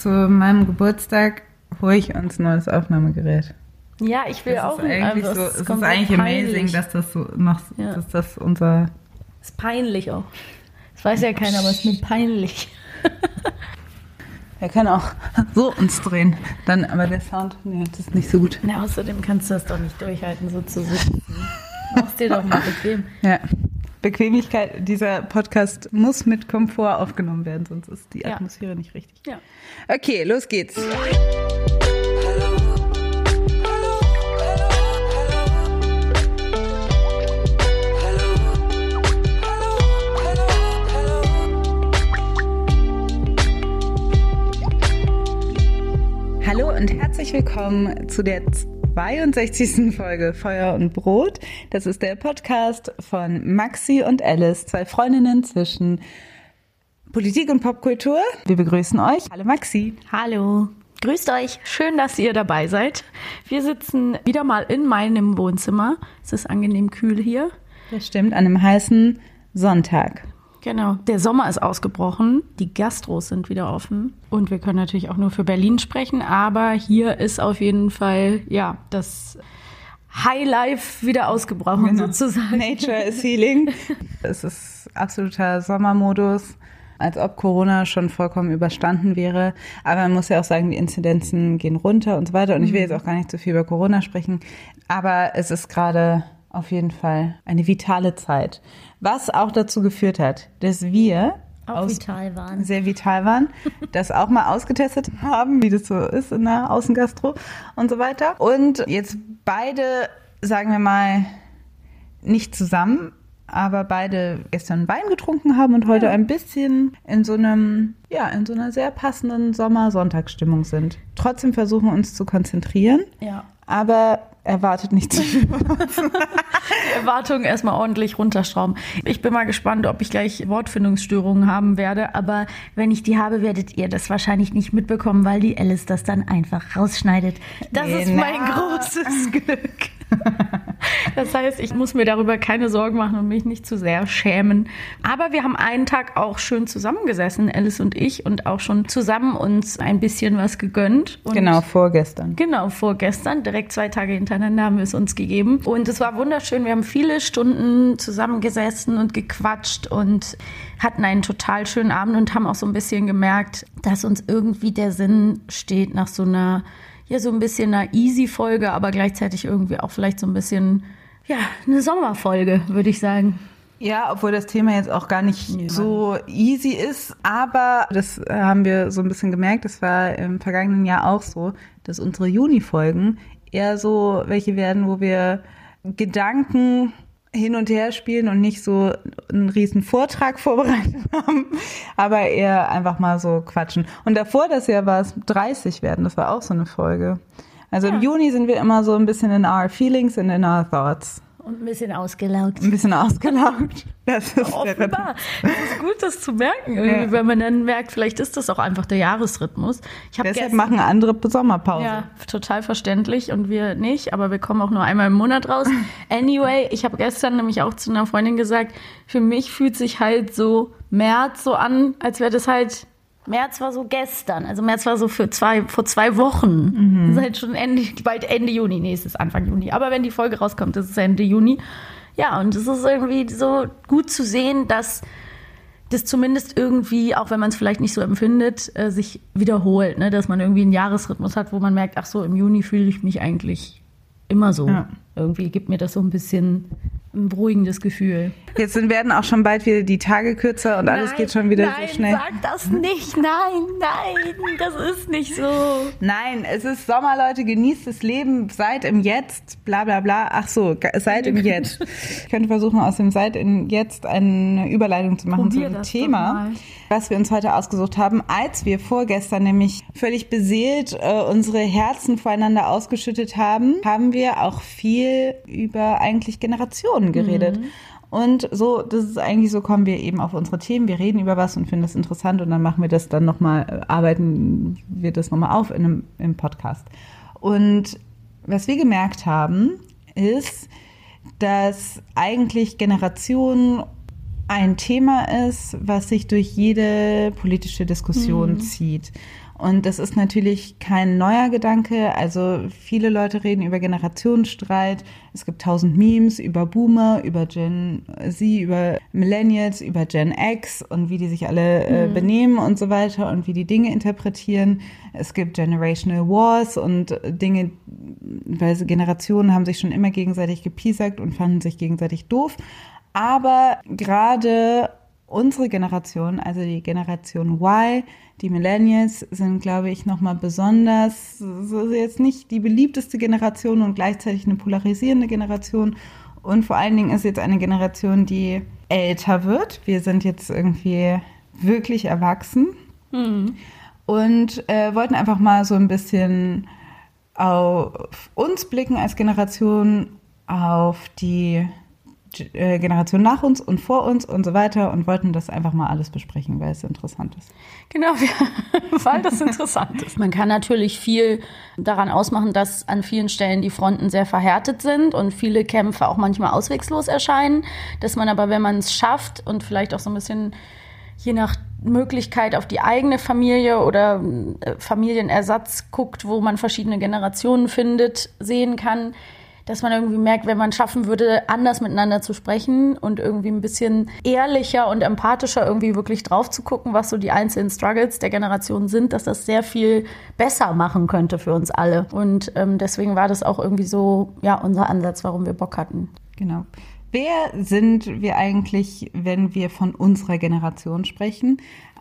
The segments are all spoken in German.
zu meinem Geburtstag hole ich uns ein neues Aufnahmegerät. Ja, ich will auch nicht. Es ist eigentlich amazing, dass das so machst, dass das unser... Ist peinlich auch. Das weiß ja keiner, aber es ist mir peinlich. Wir können auch so uns drehen. Dann, aber der Sound, das ist nicht so gut. Na, außerdem kannst du das doch nicht durchhalten, so zu sitzen. Mach's dir doch mal bequem. Ja. Bequemlichkeit, dieser Podcast muss mit Komfort aufgenommen werden, sonst ist die Atmosphäre nicht richtig. Ja. Okay, los geht's. Hallo und herzlich willkommen zu der 62. Folge Feuer und Brot. Das ist der Podcast von Maxi und Alice, zwei Freundinnen zwischen Politik und Popkultur. Wir begrüßen euch. Hallo Maxi. Hallo. Grüßt euch. Schön, dass ihr dabei seid. Wir sitzen wieder mal in meinem Wohnzimmer. Es ist angenehm kühl hier. Das stimmt, an einem heißen Sonntag. Genau, der Sommer ist ausgebrochen, die Gastros sind wieder offen und wir können natürlich auch nur für Berlin sprechen, aber hier ist auf jeden Fall, das Highlife wieder ausgebrochen sozusagen. Nature is healing. Es ist absoluter Sommermodus, als ob Corona schon vollkommen überstanden wäre, aber man muss ja auch sagen, die Inzidenzen gehen runter und so weiter und ich will jetzt auch gar nicht zu viel über Corona sprechen, aber es ist gerade auf jeden Fall eine vitale Zeit. Was auch dazu geführt hat, dass wir sehr vital waren, das auch mal ausgetestet haben, wie das so ist in der Außengastro und so weiter. Und jetzt beide, sagen wir mal, nicht zusammen, aber beide gestern Wein getrunken haben und heute ein bisschen in so einer sehr passenden Sommer-Sonntagsstimmung sind. Trotzdem versuchen uns zu konzentrieren. Ja. Aber erwartet nicht zu viel. Die Erwartungen erstmal ordentlich runterschrauben. Ich bin mal gespannt, ob ich gleich Wortfindungsstörungen haben werde. Aber wenn ich die habe, werdet ihr das wahrscheinlich nicht mitbekommen, weil die Alice das dann einfach rausschneidet. Das ist mein großes Glück. Das heißt, ich muss mir darüber keine Sorgen machen und mich nicht zu sehr schämen. Aber wir haben einen Tag auch schön zusammengesessen, Alice und ich, und auch schon zusammen uns ein bisschen was gegönnt. Und vorgestern. Genau, vorgestern. Direkt 2 Tage hintereinander haben wir es uns gegeben. Und es war wunderschön. Wir haben viele Stunden zusammengesessen und gequatscht und hatten einen total schönen Abend und haben auch so ein bisschen gemerkt, dass uns irgendwie der Sinn steht nach so einer so ein bisschen eine Easy-Folge, aber gleichzeitig irgendwie auch vielleicht so ein bisschen, eine Sommerfolge, würde ich sagen. Ja, obwohl das Thema jetzt auch gar nicht so easy ist, aber das haben wir so ein bisschen gemerkt, das war im vergangenen Jahr auch so, dass unsere Juni-Folgen eher so welche werden, wo wir Gedanken hin und her spielen und nicht so einen riesen Vortrag vorbereitet haben, aber eher einfach mal so quatschen. Und davor das Jahr war es 30 werden, das war auch so eine Folge. Also im Juni sind wir immer so ein bisschen in our feelings and in our thoughts. Und ein bisschen ausgelaugt. Das ist offenbar. Das ist gut, das zu merken, wenn man dann merkt, vielleicht ist das auch einfach der Jahresrhythmus. Deshalb machen andere Sommerpause. Ja, total verständlich und wir nicht, aber wir kommen auch nur einmal im Monat raus. Anyway, ich habe gestern nämlich auch zu einer Freundin gesagt, für mich fühlt sich halt so März so an, als wäre das halt... März war so gestern, also März war so vor 2 Wochen. Das ist halt schon bald Ende Juni, nee, es ist Anfang Juni. Aber wenn die Folge rauskommt, ist es Ende Juni. Ja, und es ist irgendwie so gut zu sehen, dass das zumindest irgendwie, auch wenn man es vielleicht nicht so empfindet, sich wiederholt, ne? Dass man irgendwie einen Jahresrhythmus hat, wo man merkt, ach so, im Juni fühle ich mich eigentlich immer so. Ja. Irgendwie gibt mir das so ein bisschen ein beruhigendes Gefühl. Jetzt werden auch schon bald wieder die Tage kürzer und alles geht schon wieder so schnell. Nein, sag das nicht. Nein, das ist nicht so. Nein, es ist Sommer, Leute, genießt das Leben, seid im Jetzt, bla bla bla. Ach so, seid im Jetzt. Ich könnte versuchen, aus dem Seid im Jetzt eine Überleitung zu machen zu dem Thema, was wir uns heute ausgesucht haben, als wir vorgestern nämlich völlig beseelt unsere Herzen voreinander ausgeschüttet haben, haben wir auch viel über eigentlich Generationen geredet. Und so, das ist eigentlich so, kommen wir eben auf unsere Themen. Wir reden über was und finden das interessant und dann machen wir das dann nochmal, arbeiten wir das nochmal auf im Podcast. Und was wir gemerkt haben, ist, dass eigentlich Generationen ein Thema ist, was sich durch jede politische Diskussion zieht. Und das ist natürlich kein neuer Gedanke. Also viele Leute reden über Generationenstreit. Es gibt 1000 Memes über Boomer, über Gen Z, über Millennials, über Gen X und wie die sich alle benehmen und so weiter und wie die Dinge interpretieren. Es gibt Generational Wars und Dinge, weil Generationen haben sich schon immer gegenseitig gepiesackt und fanden sich gegenseitig doof. Aber gerade unsere Generation, also die Generation Y, die Millennials, sind, glaube ich, nochmal besonders, so jetzt nicht die beliebteste Generation und gleichzeitig eine polarisierende Generation. Und vor allen Dingen ist jetzt eine Generation, die älter wird. Wir sind jetzt irgendwie wirklich erwachsen und wollten einfach mal so ein bisschen auf uns blicken als Generation, auf die Generation nach uns und vor uns und so weiter und wollten das einfach mal alles besprechen, weil es interessant ist. Genau, weil das interessant ist. Man kann natürlich viel daran ausmachen, dass an vielen Stellen die Fronten sehr verhärtet sind und viele Kämpfe auch manchmal auswegslos erscheinen, dass man aber, wenn man es schafft und vielleicht auch so ein bisschen je nach Möglichkeit auf die eigene Familie oder Familienersatz guckt, wo man verschiedene Generationen findet, sehen kann, dass man irgendwie merkt, wenn man schaffen würde, anders miteinander zu sprechen und irgendwie ein bisschen ehrlicher und empathischer irgendwie wirklich drauf zu gucken, was so die einzelnen Struggles der Generation sind, dass das sehr viel besser machen könnte für uns alle. Und deswegen war das auch irgendwie so, ja, unser Ansatz, warum wir Bock hatten. Genau. Wer sind wir eigentlich, wenn wir von unserer Generation sprechen?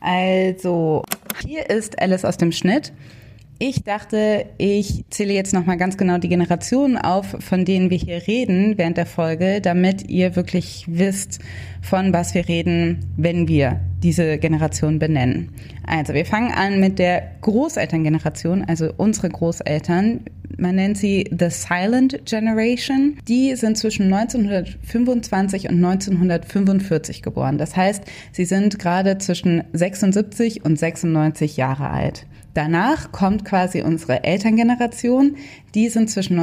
Also, hier ist Alice aus dem Schnitt. Ich dachte, ich zähle jetzt nochmal ganz genau die Generationen auf, von denen wir hier reden während der Folge, damit ihr wirklich wisst, von was wir reden, wenn wir diese Generation benennen. Also wir fangen an mit der Großelterngeneration, also unsere Großeltern. Man nennt sie The Silent Generation. Die sind zwischen 1925 und 1945 geboren. Das heißt, sie sind gerade zwischen 76 und 96 Jahre alt. Danach kommt quasi unsere Elterngeneration. Die sind zwischen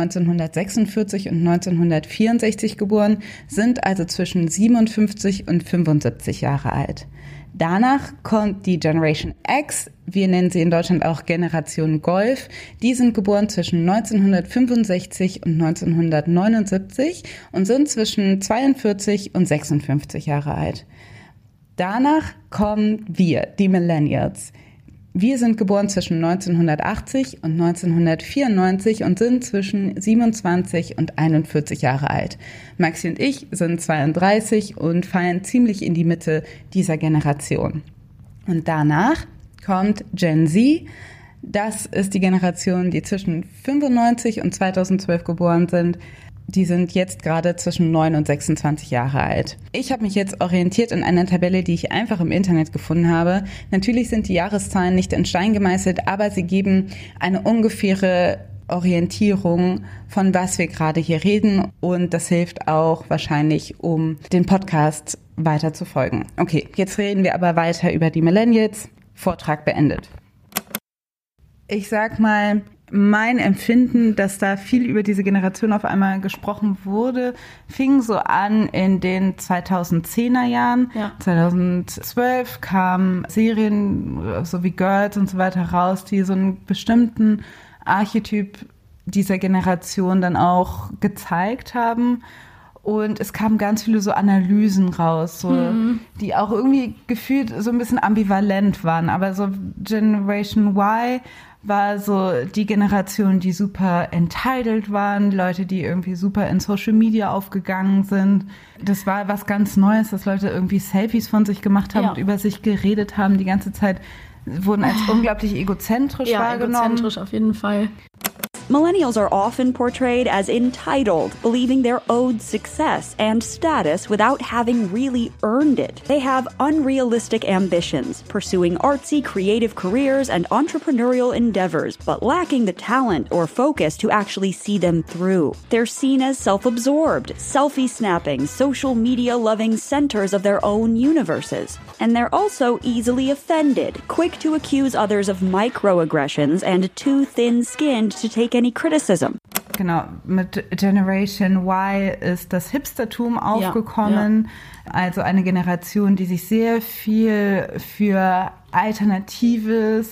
1946 und 1964 geboren, sind also zwischen 57 und 75 Jahre alt. Danach kommt die Generation X, wir nennen sie in Deutschland auch Generation Golf. Die sind geboren zwischen 1965 und 1979 und sind zwischen 42 und 56 Jahre alt. Danach kommen wir, die Millennials. Wir sind geboren zwischen 1980 und 1994 und sind zwischen 27 und 41 Jahre alt. Maxi und ich sind 32 und fallen ziemlich in die Mitte dieser Generation. Und danach kommt Gen Z. Das ist die Generation, die zwischen 95 und 2012 geboren sind. Die sind jetzt gerade zwischen 9 und 26 Jahre alt. Ich habe mich jetzt orientiert in einer Tabelle, die ich einfach im Internet gefunden habe. Natürlich sind die Jahreszahlen nicht in Stein gemeißelt, aber sie geben eine ungefähre Orientierung, von was wir gerade hier reden. Und das hilft auch wahrscheinlich, um den Podcast weiter zu folgen. Okay, jetzt reden wir aber weiter über die Millennials. Vortrag beendet. Ich sag mal, mein Empfinden, dass da viel über diese Generation auf einmal gesprochen wurde, fing so an in den 2010er Jahren. Ja. 2012 kamen Serien so wie Girls und so weiter raus, die so einen bestimmten Archetyp dieser Generation dann auch gezeigt haben. Und es kamen ganz viele so Analysen raus, so, die auch irgendwie gefühlt so ein bisschen ambivalent waren. Aber so Generation Y war so die Generation, die super entitled waren, Leute, die irgendwie super in Social Media aufgegangen sind. Das war was ganz Neues, dass Leute irgendwie Selfies von sich gemacht haben und über sich geredet haben. Die ganze Zeit wurden als unglaublich egozentrisch wahrgenommen. Ja, egozentrisch auf jeden Fall. Millennials are often portrayed as entitled, believing they're owed success and status without having really earned it. They have unrealistic ambitions, pursuing artsy, creative careers and entrepreneurial endeavors, but lacking the talent or focus to actually see them through. They're seen as self-absorbed, selfie-snapping, social media-loving centers of their own universes. And they're also easily offended, quick to accuse others of microaggressions and too thin-skinned to take any criticism. Genau, mit Generation Y ist das Hipstertum aufgekommen, also eine Generation, die sich sehr viel für Alternatives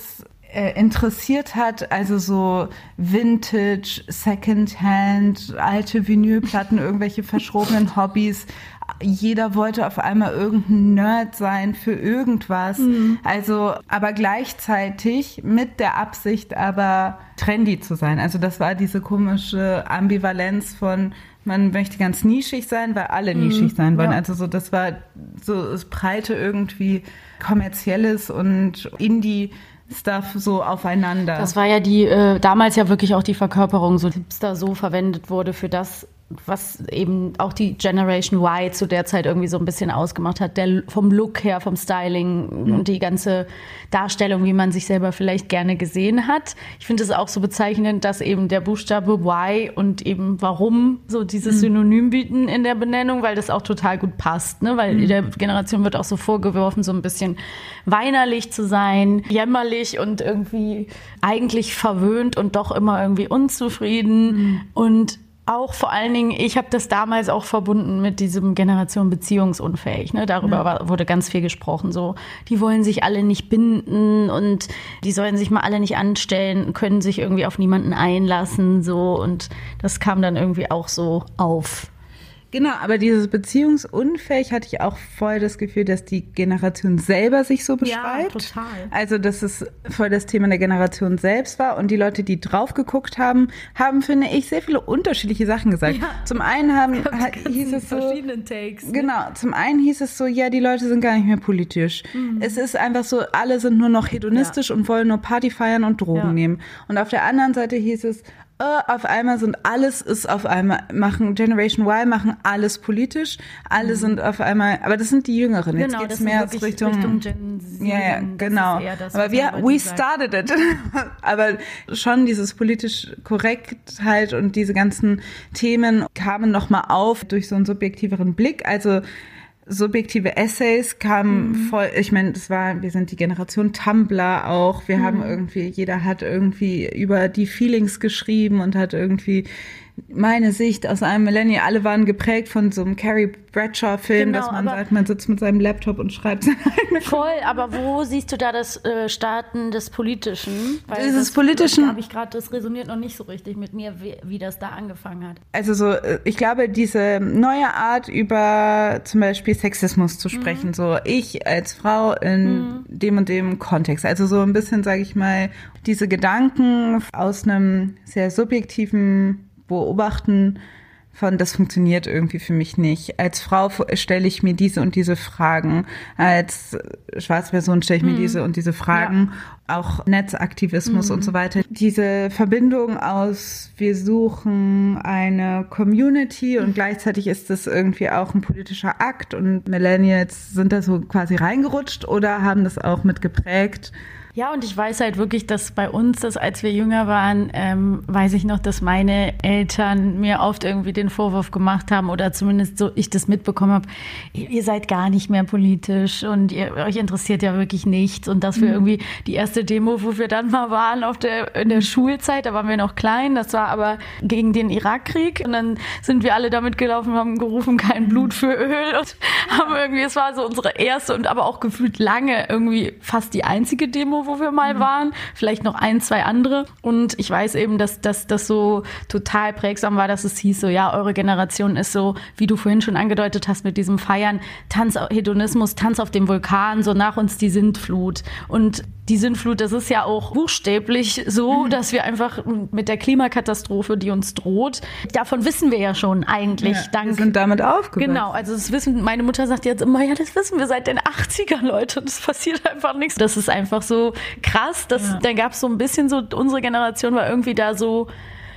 interessiert hat, also so Vintage, Secondhand, alte Vinylplatten, irgendwelche verschrobenen Hobbys. Jeder wollte auf einmal irgendein Nerd sein für irgendwas. Also, aber gleichzeitig mit der Absicht, aber trendy zu sein. Also das war diese komische Ambivalenz von, man möchte ganz nischig sein, weil alle nischig sein wollen. Ja. Also so, das war so das breite irgendwie kommerzielles und Indie-Stuff so aufeinander. Das war ja damals ja wirklich auch die Verkörperung, so Hipster so verwendet wurde für das, was eben auch die Generation Y zu der Zeit irgendwie so ein bisschen ausgemacht hat, vom Look her, vom Styling und die ganze Darstellung, wie man sich selber vielleicht gerne gesehen hat. Ich finde es auch so bezeichnend, dass eben der Buchstabe Y und eben warum so dieses Synonym bieten in der Benennung, weil das auch total gut passt, ne? Weil der Generation wird auch so vorgeworfen, so ein bisschen weinerlich zu sein, jämmerlich und irgendwie eigentlich verwöhnt und doch immer irgendwie unzufrieden und auch vor allen Dingen, ich habe das damals auch verbunden mit diesem Generation beziehungsunfähig. Ne? Darüber wurde ganz viel gesprochen. So, die wollen sich alle nicht binden und die sollen sich mal alle nicht anstellen, können sich irgendwie auf niemanden einlassen. So, und das kam dann irgendwie auch so auf. Genau, aber dieses beziehungsunfähig hatte ich auch voll das Gefühl, dass die Generation selber sich so beschreibt. Ja, total. Also, dass es voll das Thema der Generation selbst war und die Leute, die drauf geguckt haben, finde ich, sehr viele unterschiedliche Sachen gesagt. Ja. Zum einen hieß es so, verschiedenen Takes. Ne? Genau, zum einen hieß es so, ja, die Leute sind gar nicht mehr politisch. Es ist einfach so, alle sind nur noch hedonistisch und wollen nur Party feiern und Drogen nehmen. Und auf der anderen Seite hieß es, auf einmal machen Generation Y, machen alles politisch, alle sind auf einmal, aber das sind die Jüngeren, jetzt geht's mehr Richtung Gen Z. Ja, genau. Aber we started it. Aber schon dieses politisch Korrektheit und diese ganzen Themen kamen nochmal auf durch so einen subjektiveren Blick, also subjektive Essays kamen voll, ich meine, wir sind die Generation Tumblr auch, wir haben jeder hat irgendwie über die Feelings geschrieben und hat irgendwie meine Sicht aus einem Millennial, alle waren geprägt von so einem Carrie Bradshaw-Film, dass man sagt, man sitzt mit seinem Laptop und schreibt seine eigene Voll, aber wo siehst du da das Starten des Politischen? Weil dieses Politischen, das resoniert noch nicht so richtig mit mir, wie das da angefangen hat. Also so, ich glaube, diese neue Art über zum Beispiel Sexismus zu sprechen, so ich als Frau in dem und dem Kontext, also so ein bisschen, sage ich mal, diese Gedanken aus einem sehr subjektiven Beobachten von, das funktioniert irgendwie für mich nicht. Als Frau stelle ich mir diese und diese Fragen. Als schwarze Person stelle ich mir diese und diese Fragen. Ja. Auch Netzaktivismus und so weiter. Diese Verbindung aus, wir suchen eine Community und gleichzeitig ist das irgendwie auch ein politischer Akt und Millennials sind da so quasi reingerutscht oder haben das auch mit geprägt. Ja, und ich weiß halt wirklich, dass bei uns, als wir jünger waren, weiß ich noch, dass meine Eltern mir oft irgendwie den Vorwurf gemacht haben oder zumindest so ich das mitbekommen habe, ihr seid gar nicht mehr politisch und euch interessiert ja wirklich nichts. Und dass wir irgendwie die erste Demo, wo wir dann mal waren in der Schulzeit, da waren wir noch klein, das war aber gegen den Irakkrieg und dann sind wir alle damit gelaufen, haben gerufen, kein Blut für Öl und haben irgendwie, es war so unsere erste und aber auch gefühlt lange irgendwie fast die einzige Demo, wo wir mal waren, vielleicht noch 1, 2 andere. Und ich weiß eben, dass das so total prägsam war, dass es hieß so, ja, eure Generation ist so, wie du vorhin schon angedeutet hast, mit diesem Feiern, Hedonismus, Tanz auf dem Vulkan, so nach uns die Sintflut. Und die Sintflut, das ist ja auch buchstäblich so, dass wir einfach mit der Klimakatastrophe, die uns droht, davon wissen wir ja schon eigentlich. Ja, wir sind damit aufgewachsen. Genau, also das wissen, meine Mutter sagt jetzt immer, ja, das wissen wir seit den 80ern, Leute, das passiert einfach nichts. Das ist einfach so krass, dann gab es so ein bisschen so, unsere Generation war irgendwie da so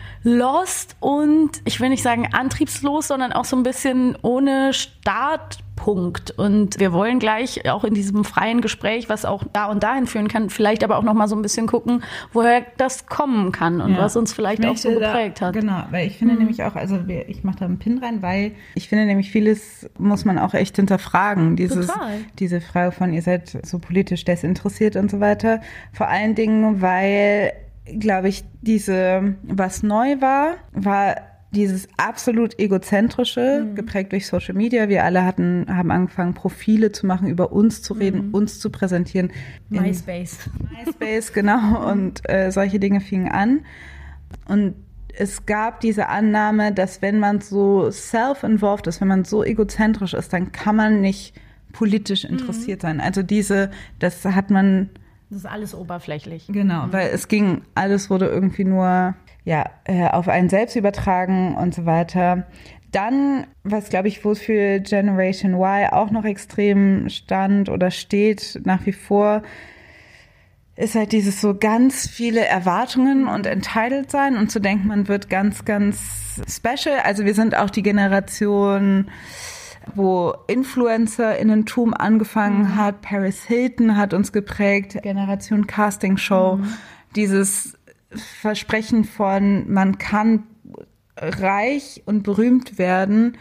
lost und ich will nicht sagen antriebslos, sondern auch so ein bisschen ohne Startpunkt. Und wir wollen gleich auch in diesem freien Gespräch, was auch da und dahin führen kann, vielleicht aber auch noch mal so ein bisschen gucken, woher das kommen kann und was uns vielleicht auch so geprägt hat. Genau, weil ich finde nämlich auch, also ich mache da einen Pin rein, weil ich finde nämlich vieles muss man auch echt hinterfragen. Diese Frage von, ihr seid so politisch desinteressiert und so weiter. Vor allen Dingen, weil, glaube ich, was neu war dieses absolut egozentrische, geprägt durch Social Media. Wir alle haben angefangen, Profile zu machen, über uns zu reden, uns zu präsentieren. MySpace, genau. Und solche Dinge fingen an. Und es gab diese Annahme, dass wenn man so self-involved ist, wenn man so egozentrisch ist, dann kann man nicht politisch interessiert sein. Also das hat man... Das ist alles oberflächlich. Genau, weil alles wurde irgendwie nur auf einen selbst übertragen und so weiter. Dann, was glaube ich, wofür Generation Y auch noch extrem stand oder steht nach wie vor, ist halt dieses so ganz viele Erwartungen und entitled sein und zu denken, man wird ganz, ganz special. Also wir sind auch die Generation, wo InfluencerInnentum angefangen hat. Paris Hilton hat uns geprägt, Generation Casting Show. Dieses Versprechen von, man kann reich und berühmt werden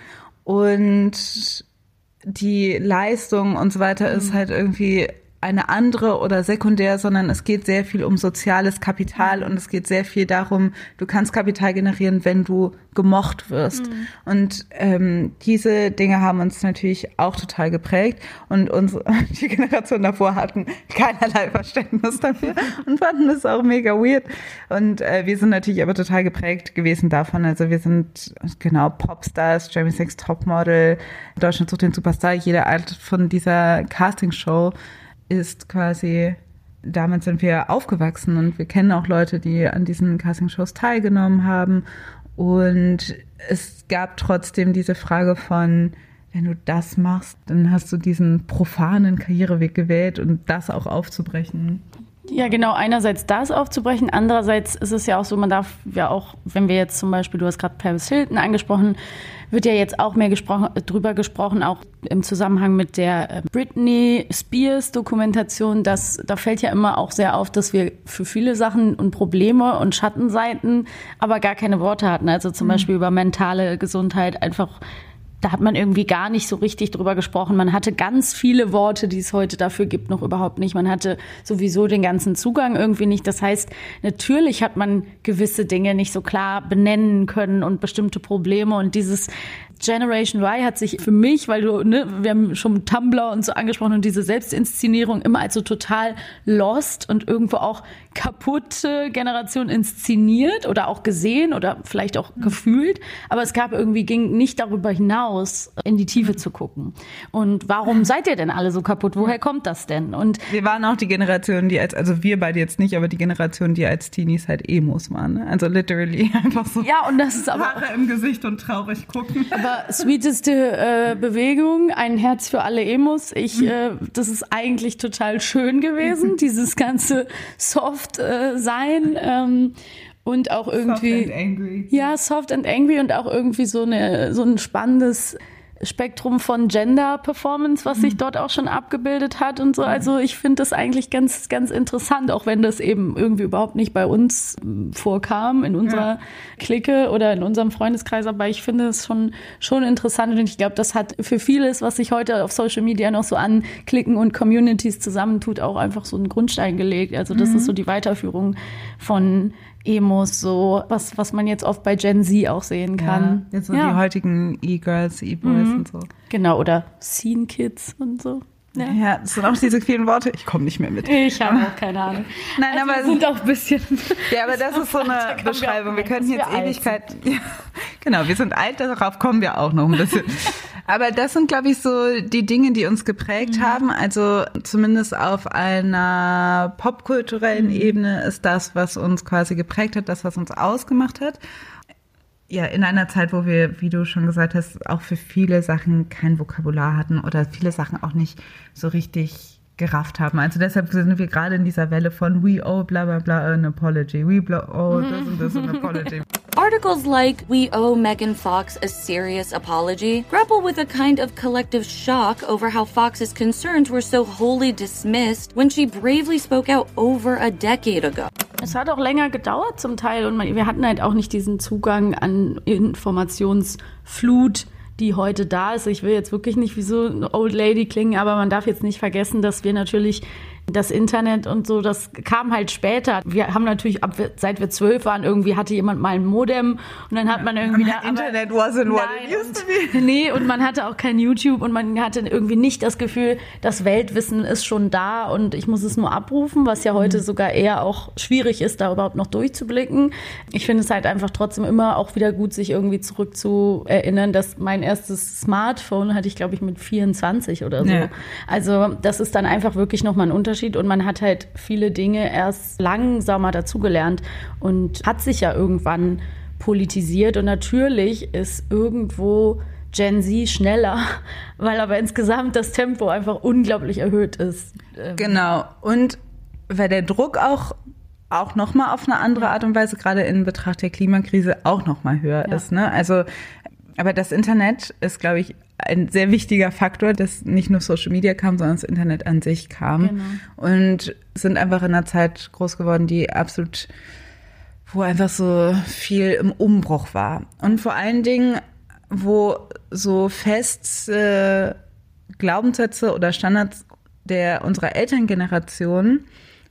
und die Leistung und so weiter ist halt irgendwie eine andere oder sekundär, sondern es geht sehr viel um soziales Kapital und es geht sehr viel darum, du kannst Kapital generieren, wenn du gemocht wirst. Und diese Dinge haben uns natürlich auch total geprägt und die Generation davor hatten keinerlei Verständnis dafür und fanden das auch mega weird. Und wir sind natürlich aber total geprägt gewesen davon. Also wir sind Popstars, Germany's Next Topmodel, Deutschland sucht den Superstar, jede Art von dieser Castingshow ist quasi, damit sind wir aufgewachsen und wir kennen auch Leute, die an diesen Castingshows teilgenommen haben. Und es gab trotzdem diese Frage von, wenn du das machst, dann hast du diesen profanen Karriereweg gewählt und das auch aufzubrechen. Ja, genau. Einerseits das aufzubrechen. Andererseits ist es ja auch so, man darf ja auch, wenn wir jetzt zum Beispiel, du hast gerade Paris Hilton angesprochen, wird ja jetzt auch mehr drüber gesprochen, auch im Zusammenhang mit der Britney Spears Dokumentation. Da fällt ja immer auch sehr auf, dass wir für viele Sachen und Probleme und Schattenseiten aber gar keine Worte hatten. Also zum Beispiel über mentale Gesundheit einfach. Da hat man irgendwie gar nicht so richtig drüber gesprochen. Man hatte ganz viele Worte, die es heute dafür gibt, noch überhaupt nicht. Man hatte sowieso den ganzen Zugang irgendwie nicht. Das heißt, natürlich hat man gewisse Dinge nicht so klar benennen können und bestimmte Probleme. Und dieses Generation Y hat sich für mich, weil wir haben schon Tumblr und so angesprochen und diese Selbstinszenierung immer als so total lost und irgendwo auch kaputte Generation inszeniert oder auch gesehen oder vielleicht auch gefühlt. Aber es ging nicht darüber hinaus, in die Tiefe zu gucken. Und warum seid ihr denn alle so kaputt? Woher kommt das denn? Und wir waren auch die Generation, also wir beide jetzt nicht, aber die Generation, die als Teenies halt Emos waren. Ne? Also literally einfach so. Ja, und das ist aber Haare im Gesicht und traurig gucken. Aber sweeteste Bewegung, ein Herz für alle Emos. Das ist eigentlich total schön gewesen, dieses ganze Soft sein und auch irgendwie Soft and angry. Ja, soft and angry und auch irgendwie so ein spannendes Spektrum von Gender-Performance, was sich dort auch schon abgebildet hat und so. Also ich finde das eigentlich ganz, ganz interessant, auch wenn das eben irgendwie überhaupt nicht bei uns vorkam, in unserer Clique oder in unserem Freundeskreis. Aber ich finde es schon interessant und ich glaube, das hat für vieles, was sich heute auf Social Media noch so an Cliquen und Communities zusammentut, auch einfach so einen Grundstein gelegt. Also das ist so die Weiterführung von Emos, so was man jetzt oft bei Gen Z auch sehen kann. Ja, jetzt so die heutigen E-Girls, E-Boys und so. Genau, oder Scene Kids und so. Ja, das sind auch diese vielen Worte. Ich komme nicht mehr mit. Ich habe auch keine Ahnung. Nein, also aber wir sind auch ein bisschen. Ja, aber das ist so eine Beschreibung. Wir könnten jetzt Ewigkeit. Ja, genau, wir sind alt, darauf kommen wir auch noch ein bisschen. Aber das sind, glaube ich, so die Dinge, die uns geprägt haben. Also zumindest auf einer popkulturellen Ebene ist das, was uns quasi geprägt hat, das, was uns ausgemacht hat. Ja, in einer Zeit, wo wir, wie du schon gesagt hast, auch für viele Sachen kein Vokabular hatten oder viele Sachen auch nicht so richtig gerafft haben. Also deshalb sind wir gerade in dieser Welle von we owe bla bla bla an apology. We owe this and this an apology. Articles like "We owe Megan Fox a serious apology" grapple with a kind of collective shock over how Fox's concerns were so wholly dismissed when she bravely spoke out over a decade ago. Es hat auch länger gedauert zum Teil und wir hatten halt auch nicht diesen Zugang an Informationsflut, die heute da ist. Ich will jetzt wirklich nicht wie so eine Old Lady klingen, aber man darf jetzt nicht vergessen, dass wir natürlich das Internet und so, das kam halt später. Wir haben natürlich, seit wir 12 waren, irgendwie hatte jemand mal ein Modem und dann hat man irgendwie... Internet wasn't what it used to be. Nee, und man hatte auch kein YouTube und man hatte irgendwie nicht das Gefühl, das Weltwissen ist schon da und ich muss es nur abrufen, was ja heute sogar eher auch schwierig ist, da überhaupt noch durchzublicken. Ich finde es halt einfach trotzdem immer auch wieder gut, sich irgendwie zurückzuerinnern, dass mein erstes Smartphone hatte ich, glaube ich, mit 24 oder so. Ja. Also das ist dann einfach wirklich nochmal ein Unterschied und man hat halt viele Dinge erst langsamer dazugelernt und hat sich ja irgendwann politisiert und natürlich ist irgendwo Gen Z schneller, weil aber insgesamt das Tempo einfach unglaublich erhöht ist. Genau, und weil der Druck auch nochmal auf eine andere Art und Weise, gerade in Betracht der Klimakrise, auch nochmal höher ist. Ne? Also, aber das Internet ist, glaube ich, ein sehr wichtiger Faktor, dass nicht nur Social Media kam, sondern das Internet an sich kam. Genau. Und sind einfach in einer Zeit groß geworden, wo einfach so viel im Umbruch war. Und vor allen Dingen, wo so feste Glaubenssätze oder Standards unserer Elterngeneration,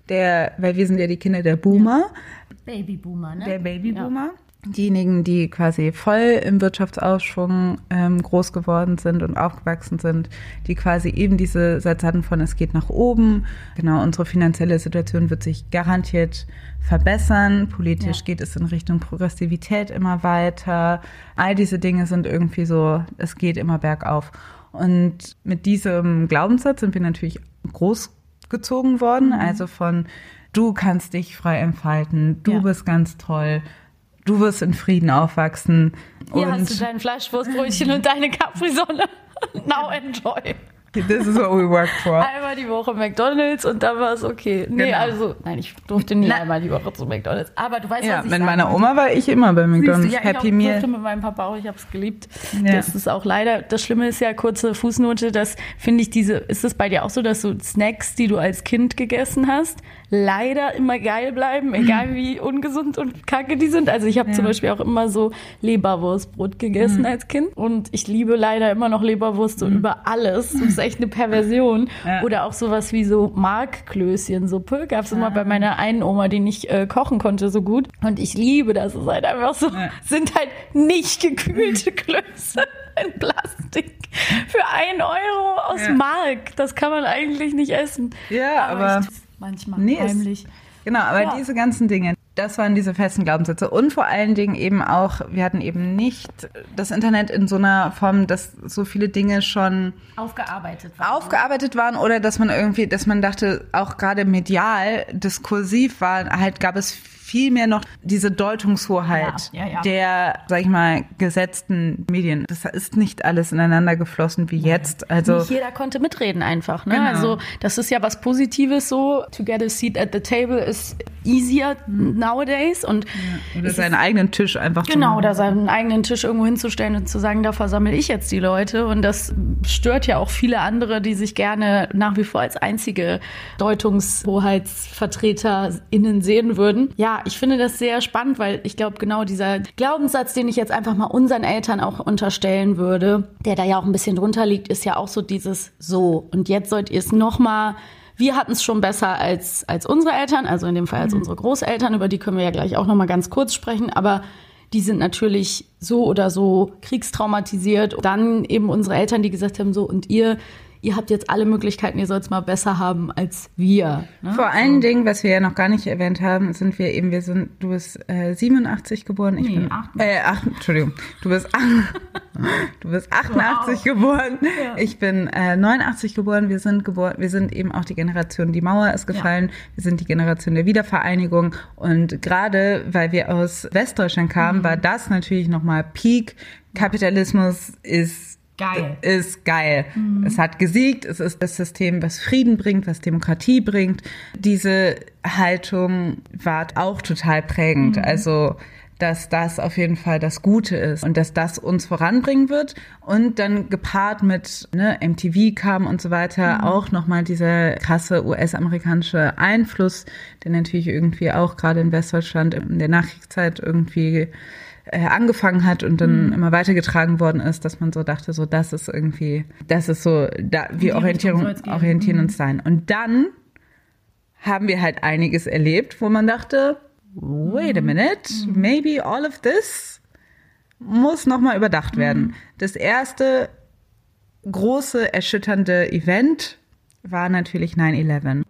weil wir sind ja die Kinder der Boomer. Babyboomer, ne? Der Babyboomer. Ja. Diejenigen, die quasi voll im Wirtschaftsaufschwung groß geworden sind und aufgewachsen sind, die quasi eben diese Sätze hatten von es geht nach oben. Genau, unsere finanzielle Situation wird sich garantiert verbessern. Politisch geht es in Richtung Progressivität immer weiter. All diese Dinge sind irgendwie so, es geht immer bergauf. Und mit diesem Glaubenssatz sind wir natürlich großgezogen worden. Also von du kannst dich frei entfalten, du bist ganz toll. Du wirst in Frieden aufwachsen. Hier hast du dein Fleischwurstbrötchen und deine Capri-Sonne. Now enjoy. This is what we work for. Einmal die Woche McDonald's und dann war es okay. Nee, genau. Ich durfte nie einmal die Woche zu McDonald's. Aber du weißt, was ich mit meiner Oma war ich immer bei McDonald's. Happy Meal. Ich durfte mit meinem Papa auch, ich habe es geliebt. Ja. Das ist auch leider, das Schlimme ist ja, kurze Fußnote, das finde ich ist es bei dir auch so, dass so Snacks, die du als Kind gegessen hast, leider immer geil bleiben, egal wie ungesund und kacke die sind. Also ich habe zum Beispiel auch immer so Leberwurstbrot gegessen als Kind und ich liebe leider immer noch Leberwurst so über alles. Das ist echt eine Perversion. Ja. Oder auch sowas wie so Markklößchen, Suppe. Gab es immer bei meiner einen Oma, die nicht kochen konnte so gut. Und ich liebe das. Es ist halt einfach so, sind halt nicht gekühlte Klöße in Plastik für 1 Euro aus Mark. Das kann man eigentlich nicht essen. Ja, aber manchmal heimlich. Genau, aber diese ganzen Dinge, das waren diese festen Glaubenssätze. Und vor allen Dingen eben auch, wir hatten eben nicht das Internet in so einer Form, dass so viele Dinge schon aufgearbeitet waren oder dass man dachte, auch gerade medial, diskursiv gab es viel mehr noch diese Deutungshoheit der, sag ich mal, gesetzten Medien. Das ist nicht alles ineinander geflossen wie jetzt. Also nicht jeder konnte mitreden einfach. Ne? Genau. Also das ist ja was Positives so. To get a seat at the table is easier nowadays. Und oder seinen eigenen Tisch einfach zu machen. Oder seinen eigenen Tisch irgendwo hinzustellen und zu sagen, da versammle ich jetzt die Leute. Und das stört ja auch viele andere, die sich gerne nach wie vor als einzige DeutungshoheitsvertreterInnen sehen würden. Ja, ich finde das sehr spannend, weil ich glaube, genau dieser Glaubenssatz, den ich jetzt einfach mal unseren Eltern auch unterstellen würde, der da ja auch ein bisschen drunter liegt, ist ja auch so dieses so. Und jetzt sollt ihr es nochmal, wir hatten es schon besser als unsere Eltern, also in dem Fall als unsere Großeltern, über die können wir ja gleich auch nochmal ganz kurz sprechen, aber die sind natürlich so oder so kriegstraumatisiert. Dann eben unsere Eltern, die gesagt haben, so und ihr habt jetzt alle Möglichkeiten, ihr sollt es mal besser haben als wir. Ne? Vor allen Dingen, was wir ja noch gar nicht erwähnt haben, du bist 87 geboren, ich bin 88, du bist 88 geboren, ich bin 89 geboren, wir sind eben auch die Generation, die Mauer ist gefallen, wir sind die Generation der Wiedervereinigung und gerade, weil wir aus Westdeutschland kamen, war das natürlich nochmal Peak, Kapitalismus ist geil. Es hat gesiegt, es ist das System, was Frieden bringt, was Demokratie bringt. Diese Haltung war auch total prägend. Also, dass das auf jeden Fall das Gute ist und dass das uns voranbringen wird. Und dann gepaart mit MTV kam und so weiter, auch nochmal dieser krasse US-amerikanische Einfluss, der natürlich irgendwie auch gerade in Westdeutschland in der Nachkriegszeit irgendwie angefangen hat und dann immer weitergetragen worden ist, dass man so dachte, so wir orientieren uns dahin. Und dann haben wir halt einiges erlebt, wo man dachte, wait a minute, maybe all of this muss nochmal überdacht werden. Das erste große, erschütternde Event war natürlich 9/11.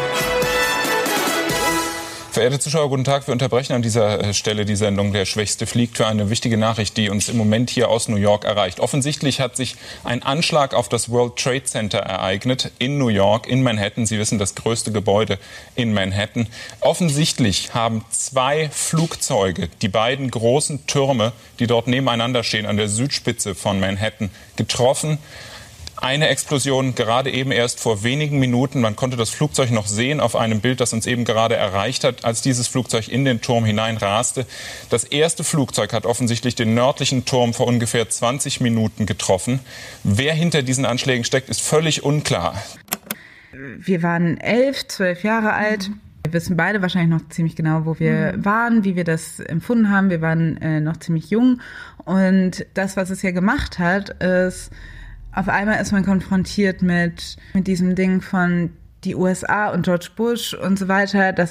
Verehrte Zuschauer, guten Tag. Wir unterbrechen an dieser Stelle die Sendung Der Schwächste fliegt für eine wichtige Nachricht, die uns im Moment hier aus New York erreicht. Offensichtlich hat sich ein Anschlag auf das World Trade Center ereignet in New York, in Manhattan. Sie wissen, das größte Gebäude in Manhattan. Offensichtlich haben 2 Flugzeuge die beiden großen Türme, die dort nebeneinander stehen, an der Südspitze von Manhattan, getroffen. Eine Explosion gerade eben erst vor wenigen Minuten. Man konnte das Flugzeug noch sehen auf einem Bild, das uns eben gerade erreicht hat, als dieses Flugzeug in den Turm hineinraste. Das erste Flugzeug hat offensichtlich den nördlichen Turm vor ungefähr 20 Minuten getroffen. Wer hinter diesen Anschlägen steckt, ist völlig unklar. Wir waren 11, 12 Jahre alt. Wir wissen beide wahrscheinlich noch ziemlich genau, wo wir waren, wie wir das empfunden haben. Wir waren noch ziemlich jung. Und das, was es hier gemacht hat, ist, auf einmal ist man konfrontiert mit diesem Ding von die USA und George Bush und so weiter. Das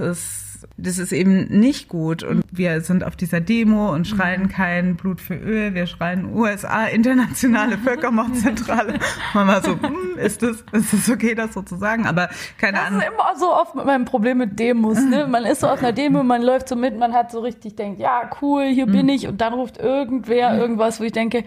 ist eben nicht gut. Und wir sind auf dieser Demo und schreien kein Blut für Öl. Wir schreien USA, internationale Völkermordzentrale. Man war so, ist das okay, das so zu sagen? Aber keine Ahnung. Das ist immer so oft mit meinem Problem mit Demos. Ne? Man ist so auf einer Demo, man läuft so mit, man hat so richtig denkt, ja cool, hier bin ich. Und dann ruft irgendwer irgendwas, wo ich denke,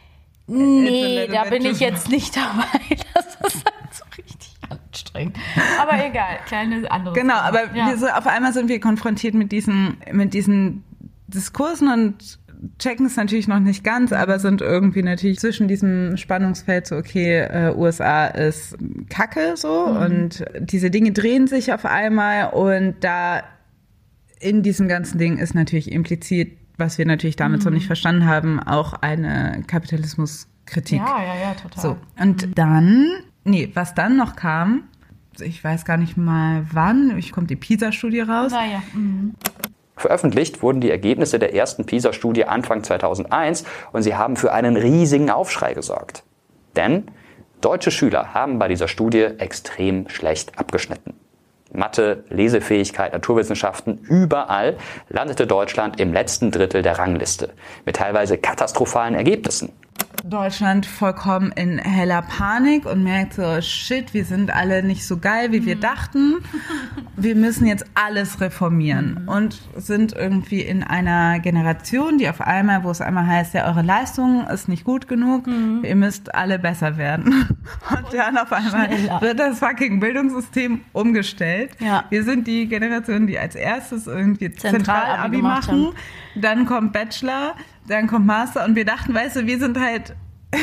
nee, da bin ich jetzt nicht dabei. Das ist halt so richtig anstrengend. Aber egal, kleine andere. Genau, aber auf einmal sind wir konfrontiert mit diesen Diskursen und checken es natürlich noch nicht ganz, aber sind irgendwie natürlich zwischen diesem Spannungsfeld so, okay, USA ist Kacke so und diese Dinge drehen sich auf einmal und da in diesem ganzen Ding ist natürlich implizit, was wir natürlich damit so nicht verstanden haben, auch eine Kapitalismuskritik. Ja, total. So. Und dann, was dann noch kam, ich weiß gar nicht mal wann, kommt die PISA-Studie raus. Naja. Veröffentlicht wurden die Ergebnisse der ersten PISA-Studie Anfang 2001 und sie haben für einen riesigen Aufschrei gesorgt. Denn deutsche Schüler haben bei dieser Studie extrem schlecht abgeschnitten. Mathe, Lesefähigkeit, Naturwissenschaften, überall landete Deutschland im letzten Drittel der Rangliste mit teilweise katastrophalen Ergebnissen. Deutschland vollkommen in heller Panik und merkt so, shit, wir sind alle nicht so geil, wie wir dachten. Wir müssen jetzt alles reformieren und sind irgendwie in einer Generation, die auf einmal, wo es einmal heißt, ja, eure Leistung ist nicht gut genug, ihr müsst alle besser werden. Und dann auf einmal wird das fucking Bildungssystem umgestellt. Ja. Wir sind die Generation, die als erstes irgendwie Zentral-Abi machen, dann kommt Bachelor, dann kommt Master und wir dachten, weißt du, wir sind halt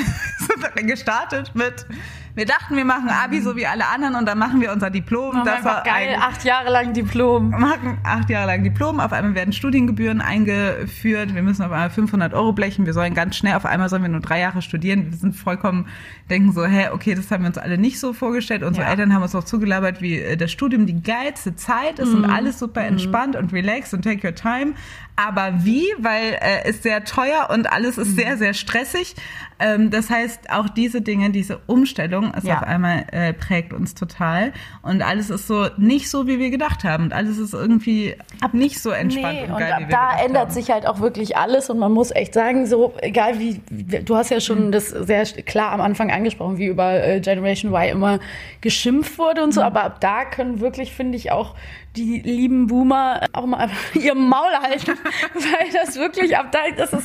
gestartet mit, wir dachten, wir machen Abi so wie alle anderen und dann machen wir unser Diplom. Das war geil, 8 Jahre lang Diplom. Machen 8 Jahre lang Diplom, auf einmal werden Studiengebühren eingeführt, wir müssen auf einmal 500 € blechen, wir sollen ganz schnell, auf einmal sollen wir nur 3 Jahre studieren, wir sind vollkommen, denken so, okay, das haben wir uns alle nicht so vorgestellt, unsere Eltern haben uns auch zugelabert, wie das Studium die geilste Zeit ist und alles super entspannt und relaxed und take your time, aber wie, weil ist sehr teuer und alles ist sehr, sehr stressig. Das heißt, auch diese Dinge, diese Umstellung ist auf einmal prägt uns total und alles ist so nicht so, wie wir gedacht haben und alles ist irgendwie nicht so entspannt und geil, wie wir gedacht haben. Da ändert sich halt auch wirklich alles und man muss echt sagen, so egal wie, du hast ja schon das sehr klar am Anfang angesprochen, wie über Generation Y immer geschimpft wurde und so, aber ab da können wirklich, finde ich, auch die lieben Boomer auch mal ihr Maul halten, weil das wirklich ab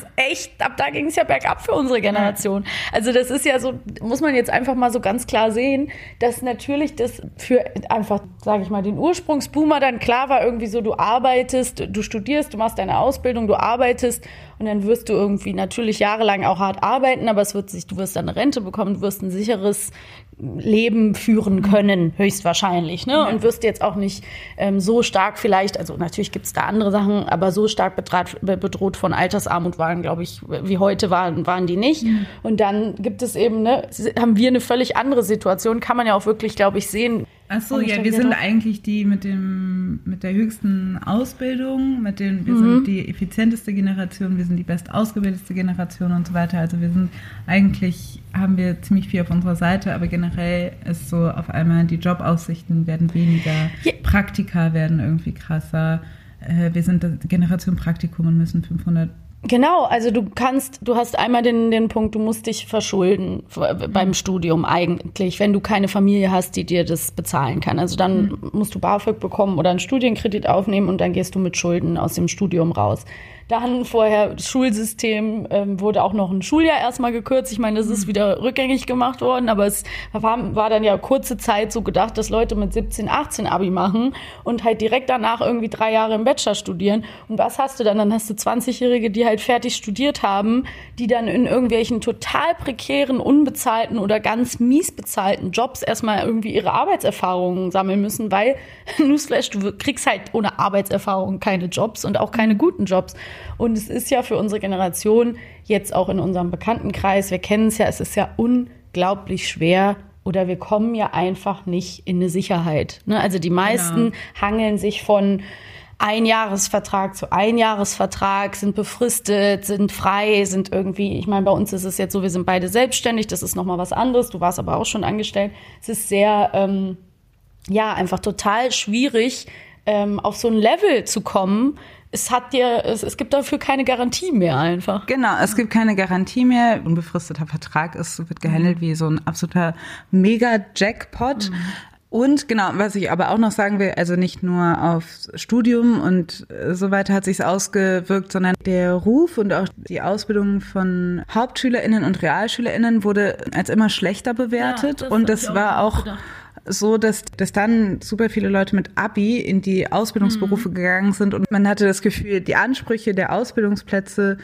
da ging es ja bergab für unsere Generation. Also das ist ja so, muss man jetzt einfach mal so ganz klar sehen, dass natürlich das für einfach, sage ich mal, den Ursprungsboomer dann klar war, irgendwie so, du arbeitest, du studierst, du machst deine Ausbildung, du arbeitest und dann wirst du irgendwie natürlich jahrelang auch hart arbeiten, aber du wirst dann eine Rente bekommen, du wirst ein sicheres Leben führen können, höchstwahrscheinlich, ne? Ja. Und wirst jetzt auch nicht so stark vielleicht, also natürlich gibt es da andere Sachen, aber so stark bedroht von Altersarmut waren, glaube ich, wie heute waren die nicht. Mhm. Und dann gibt es eben, haben wir eine völlig andere Situation, kann man ja auch wirklich, glaube ich, sehen, Ach so, ja, wir sind eigentlich die mit der höchsten Ausbildung, wir sind die effizienteste Generation, wir sind die best ausgebildetste Generation und so weiter. Also haben wir ziemlich viel auf unserer Seite, aber generell ist so auf einmal die Jobaussichten werden weniger, Praktika werden irgendwie krasser. Wir sind die Generation Praktikum und müssen 500. Genau, also du hast einmal den Punkt, du musst dich verschulden beim Studium eigentlich, wenn du keine Familie hast, die dir das bezahlen kann. Also dann musst du BAföG bekommen oder einen Studienkredit aufnehmen und dann gehst du mit Schulden aus dem Studium raus. Dann vorher das Schulsystem wurde auch noch ein Schuljahr erstmal gekürzt. Ich meine, das ist wieder rückgängig gemacht worden, aber es war dann ja kurze Zeit so gedacht, dass Leute mit 17, 18 Abi machen und halt direkt danach irgendwie 3 Jahre im Bachelor studieren. Und was hast du dann? Dann hast du 20-Jährige, die halt fertig studiert haben, die dann in irgendwelchen total prekären, unbezahlten oder ganz mies bezahlten Jobs erstmal irgendwie ihre Arbeitserfahrungen sammeln müssen, weil, Newsflash, du kriegst halt ohne Arbeitserfahrung keine Jobs und auch keine guten Jobs. Und es ist ja für unsere Generation, jetzt auch in unserem Bekanntenkreis, wir kennen es ja, es ist ja unglaublich schwer oder wir kommen ja einfach nicht in eine Sicherheit. Ne? Also die meisten hangeln sich von Einjahresvertrag zu Einjahresvertrag, sind befristet, sind frei, sind irgendwie, ich meine, bei uns ist es jetzt so, wir sind beide selbstständig, das ist nochmal was anderes, du warst aber auch schon angestellt. Es ist sehr, einfach total schwierig, auf so ein Level zu kommen. Es gibt dafür keine Garantie mehr einfach. Genau, es gibt keine Garantie mehr. Ein unbefristeter Vertrag wird gehandelt wie so ein absoluter Mega-Jackpot. Und genau, was ich aber auch noch sagen will, also nicht nur aufs Studium und so weiter hat sich's ausgewirkt, sondern der Ruf und auch die Ausbildung von HauptschülerInnen und RealschülerInnen wurde als immer schlechter bewertet. Ja, und das war auch so, dass dann super viele Leute mit Abi in die Ausbildungsberufe gegangen sind und man hatte das Gefühl, die Ansprüche der Ausbildungsplätze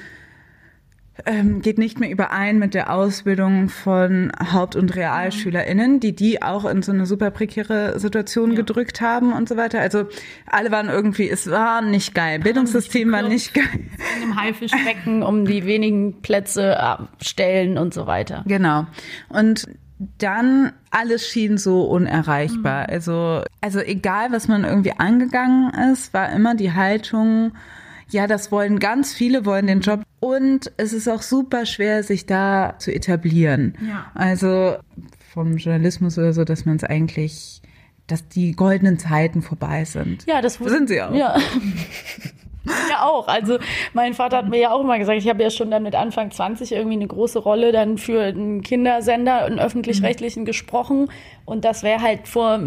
geht nicht mehr überein mit der Ausbildung von Haupt- und RealschülerInnen, die auch in so eine super prekäre Situation gedrückt haben und so weiter. Also alle waren irgendwie, es war nicht geil. Bildungssystem war nicht geil. In einem Haifischbecken um die wenigen Plätze stellen und so weiter. Genau. Und dann alles schien so unerreichbar. Also egal, was man irgendwie angegangen ist, war immer die Haltung, ja, das wollen ganz viele, wollen den Job. Und es ist auch super schwer, sich da zu etablieren. Ja. Also vom Journalismus oder so, dass die goldenen Zeiten vorbei sind. Ja, das sind sie auch. Ja. Ja, auch. Also mein Vater hat mir ja auch immer gesagt, ich habe ja schon dann mit Anfang 20 irgendwie eine große Rolle dann für einen Kindersender, einen öffentlich-rechtlichen gesprochen. Und das wäre halt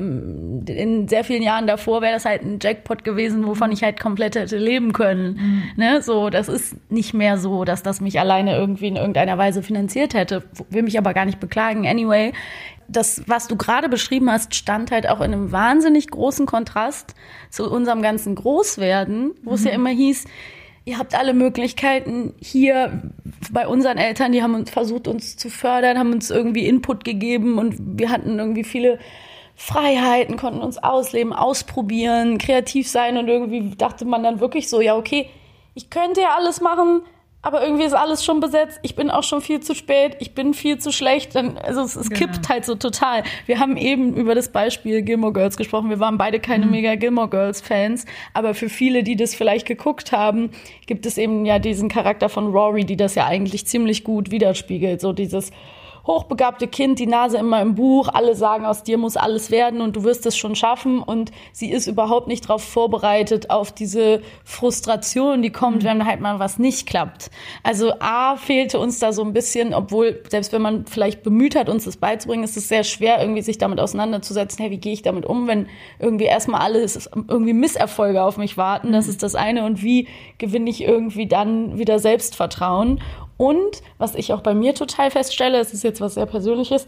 in sehr vielen Jahren davor, wäre das halt ein Jackpot gewesen, wovon ich halt komplett hätte leben können. Ne? So, das ist nicht mehr so, dass das mich alleine irgendwie in irgendeiner Weise finanziert hätte. Will mich aber gar nicht beklagen. Anyway, das, was du gerade beschrieben hast, stand halt auch in einem wahnsinnig großen Kontrast zu unserem ganzen Großwerden, wo es ja immer hieß, ihr habt alle Möglichkeiten hier bei unseren Eltern, die haben uns versucht, uns zu fördern, haben uns irgendwie Input gegeben und wir hatten irgendwie viele Freiheiten, konnten uns ausleben, ausprobieren, kreativ sein und irgendwie dachte man dann wirklich so, ja okay, ich könnte ja alles machen, aber irgendwie ist alles schon besetzt. Ich bin auch schon viel zu spät. Ich bin viel zu schlecht. Also es kippt halt so total. Wir haben eben über das Beispiel Gilmore Girls gesprochen. Wir waren beide keine mega Gilmore Girls Fans. Aber für viele, die das vielleicht geguckt haben, gibt es eben ja diesen Charakter von Rory, die das ja eigentlich ziemlich gut widerspiegelt. So dieses hochbegabte Kind, die Nase immer im Buch, alle sagen, aus dir muss alles werden und du wirst es schon schaffen und sie ist überhaupt nicht darauf vorbereitet, auf diese Frustration, die kommt, wenn halt mal was nicht klappt. Also fehlte uns da so ein bisschen, obwohl, selbst wenn man vielleicht bemüht hat, uns das beizubringen, ist es sehr schwer, irgendwie sich damit auseinanderzusetzen, hey, wie gehe ich damit um, wenn irgendwie erstmal alles irgendwie Misserfolge auf mich warten, das ist das eine und wie gewinne ich irgendwie dann wieder Selbstvertrauen. Und was ich auch bei mir total feststelle, es ist jetzt was sehr Persönliches,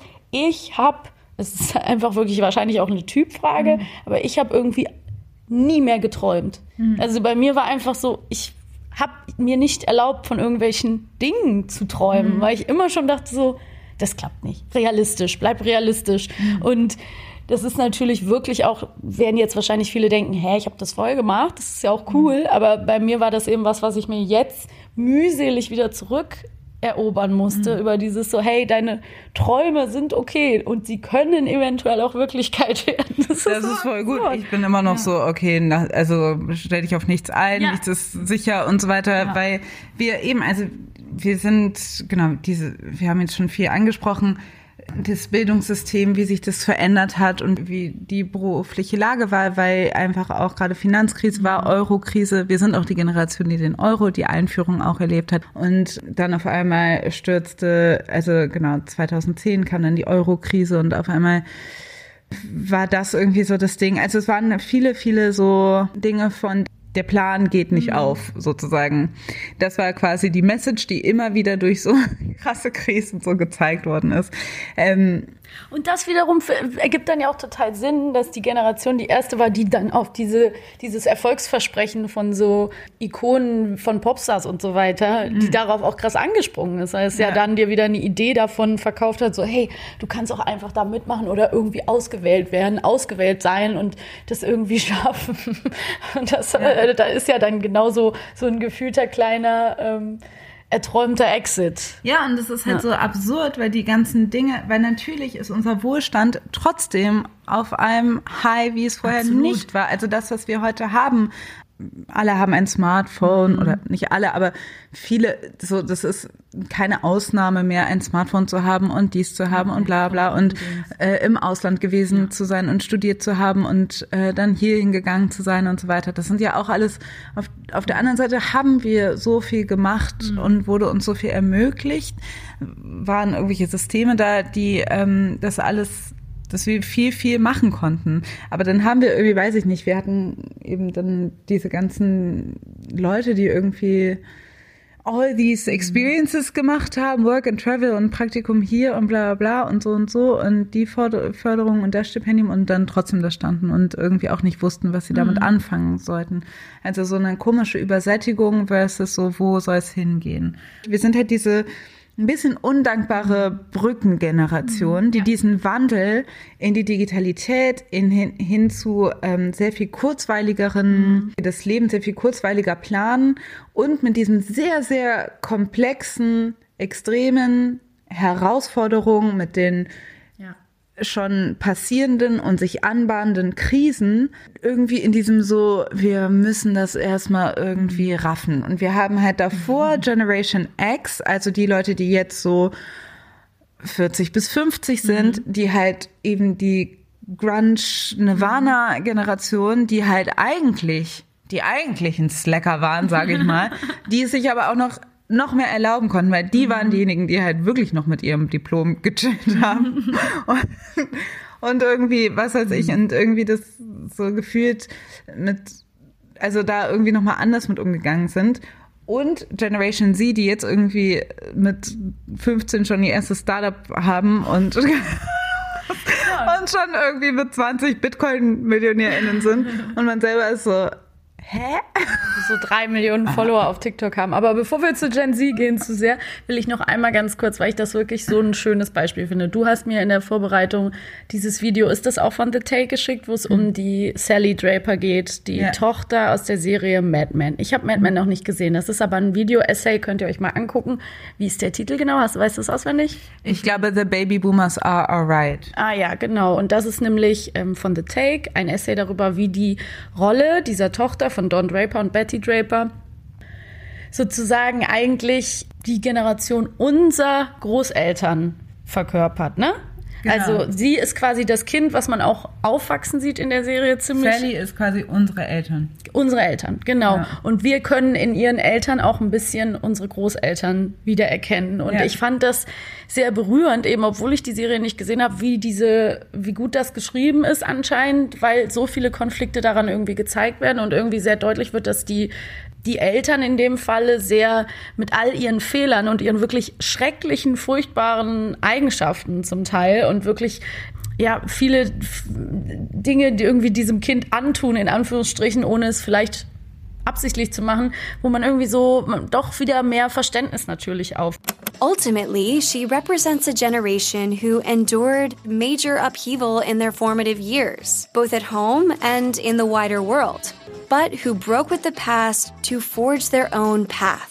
es ist einfach wirklich wahrscheinlich auch eine Typfrage, aber ich habe irgendwie nie mehr geträumt. Also bei mir war einfach so, ich habe mir nicht erlaubt, von irgendwelchen Dingen zu träumen, weil ich immer schon dachte so, das klappt nicht. Realistisch, bleib realistisch. Und das ist natürlich wirklich auch, werden jetzt wahrscheinlich viele denken, ich habe das voll gemacht, das ist ja auch cool, aber bei mir war das eben was ich mir jetzt mühselig wieder zurück erobern musste, über dieses so, hey, deine Träume sind okay und sie können eventuell auch Wirklichkeit werden. Das ist voll gut. Ich bin immer noch so, okay, also stell dich auf nichts ein, nichts ist sicher und so weiter, weil wir eben, also wir sind, genau, wir haben jetzt schon viel angesprochen, das Bildungssystem, wie sich das verändert hat und wie die berufliche Lage war, weil einfach auch gerade Finanzkrise war, Eurokrise. Wir sind auch die Generation, die den Euro, die Einführung auch erlebt hat. Und dann auf einmal stürzte, also genau, 2010 kam dann die Eurokrise und auf einmal war das irgendwie so das Ding. Also es waren viele, viele so Dinge von der Plan geht nicht auf, sozusagen. Das war quasi die Message, die immer wieder durch so krasse Krisen so gezeigt worden ist. Und das wiederum ergibt dann ja auch total Sinn, dass die Generation die erste war, die dann auf dieses Erfolgsversprechen von so Ikonen von Popstars und so weiter, die darauf auch krass angesprungen ist. Weil es ja dann dir wieder eine Idee davon verkauft hat, so hey, du kannst auch einfach da mitmachen oder irgendwie ausgewählt werden, ausgewählt sein und das irgendwie schaffen. Und das, da ist ja dann genauso so ein gefühlter kleiner erträumter Exit. Ja, und das ist halt so absurd, weil die ganzen Dinge, weil natürlich ist unser Wohlstand trotzdem auf einem High, wie es vorher nicht war. Also das, was wir heute haben, alle haben ein Smartphone oder nicht alle, aber viele, so, das ist keine Ausnahme mehr, ein Smartphone zu haben und dies zu haben und bla bla und im Ausland gewesen zu sein und studiert zu haben und dann hier hingegangen zu sein und so weiter. Das sind ja auch alles, auf der anderen Seite haben wir so viel gemacht und wurde uns so viel ermöglicht, waren irgendwelche Systeme da, die das alles, dass wir viel, viel machen konnten. Aber dann haben wir irgendwie, weiß ich nicht, wir hatten eben dann diese ganzen Leute, die irgendwie all these experiences gemacht haben, Work and Travel und Praktikum hier und bla bla bla und so und die Förderung und das Stipendium und dann trotzdem da standen und irgendwie auch nicht wussten, was sie damit anfangen sollten. Also so eine komische Übersättigung versus so, wo soll es hingehen? Wir sind halt diese ein bisschen undankbare Brückengeneration, die diesen Wandel in die Digitalität hin zu sehr viel kurzweiligeren, das Leben sehr viel kurzweiliger planen und mit diesem sehr, sehr komplexen, extremen Herausforderungen, mit den schon passierenden und sich anbahnenden Krisen irgendwie in diesem so, wir müssen das erstmal irgendwie raffen. Und wir haben halt davor Generation X, also die Leute, die jetzt so 40 bis 50 sind, die halt eben die Grunge-Nirvana-Generation, die halt eigentlich die eigentlichen Slacker waren, sage ich mal, die sich aber auch noch mehr erlauben konnten, weil die waren diejenigen, die halt wirklich noch mit ihrem Diplom gechillt haben und irgendwie, was weiß ich, und irgendwie das so gefühlt also da irgendwie nochmal anders mit umgegangen sind. Und Generation Z, die jetzt irgendwie mit 15 schon ihr erstes Startup haben und schon irgendwie mit 20 Bitcoin-MillionärInnen sind und man selber ist so, hä? So 3 Millionen Follower auf TikTok haben. Aber bevor wir zu Gen Z gehen zu sehr, will ich noch einmal ganz kurz, weil ich das wirklich so ein schönes Beispiel finde. Du hast mir in der Vorbereitung dieses Video, ist das auch von The Take geschickt, wo es um die Sally Draper geht, die Tochter aus der Serie Mad Men. Ich habe Mad Men noch nicht gesehen. Das ist aber ein Video-Essay, könnt ihr euch mal angucken. Wie ist der Titel genau? Weißt du es auswendig? Ich glaube, The Baby Boomers Are Alright. Ah ja, genau. Und das ist nämlich von The Take ein Essay darüber, wie die Rolle dieser Tochter von Don Draper und Betty Draper sozusagen eigentlich die Generation unserer Großeltern verkörpert, ne? Genau. Also sie ist quasi das Kind, was man auch aufwachsen sieht in der Serie ziemlich. Sally ist quasi unsere Eltern. Unsere Eltern, genau. Ja. Und wir können in ihren Eltern auch ein bisschen unsere Großeltern wiedererkennen. Und ich fand das sehr berührend, eben obwohl ich die Serie nicht gesehen habe, wie gut das geschrieben ist anscheinend, weil so viele Konflikte daran irgendwie gezeigt werden und irgendwie sehr deutlich wird, dass die Eltern in dem Falle sehr mit all ihren Fehlern und ihren wirklich schrecklichen, furchtbaren Eigenschaften zum Teil und wirklich viele Dinge, die irgendwie diesem Kind antun, in Anführungsstrichen, ohne es vielleicht absichtlich zu machen, wo man irgendwie so doch wieder mehr Verständnis natürlich auf. Ultimately, she represents a generation who endured major upheaval in their formative years, both at home and in the wider world, but who broke with the past to forge their own path.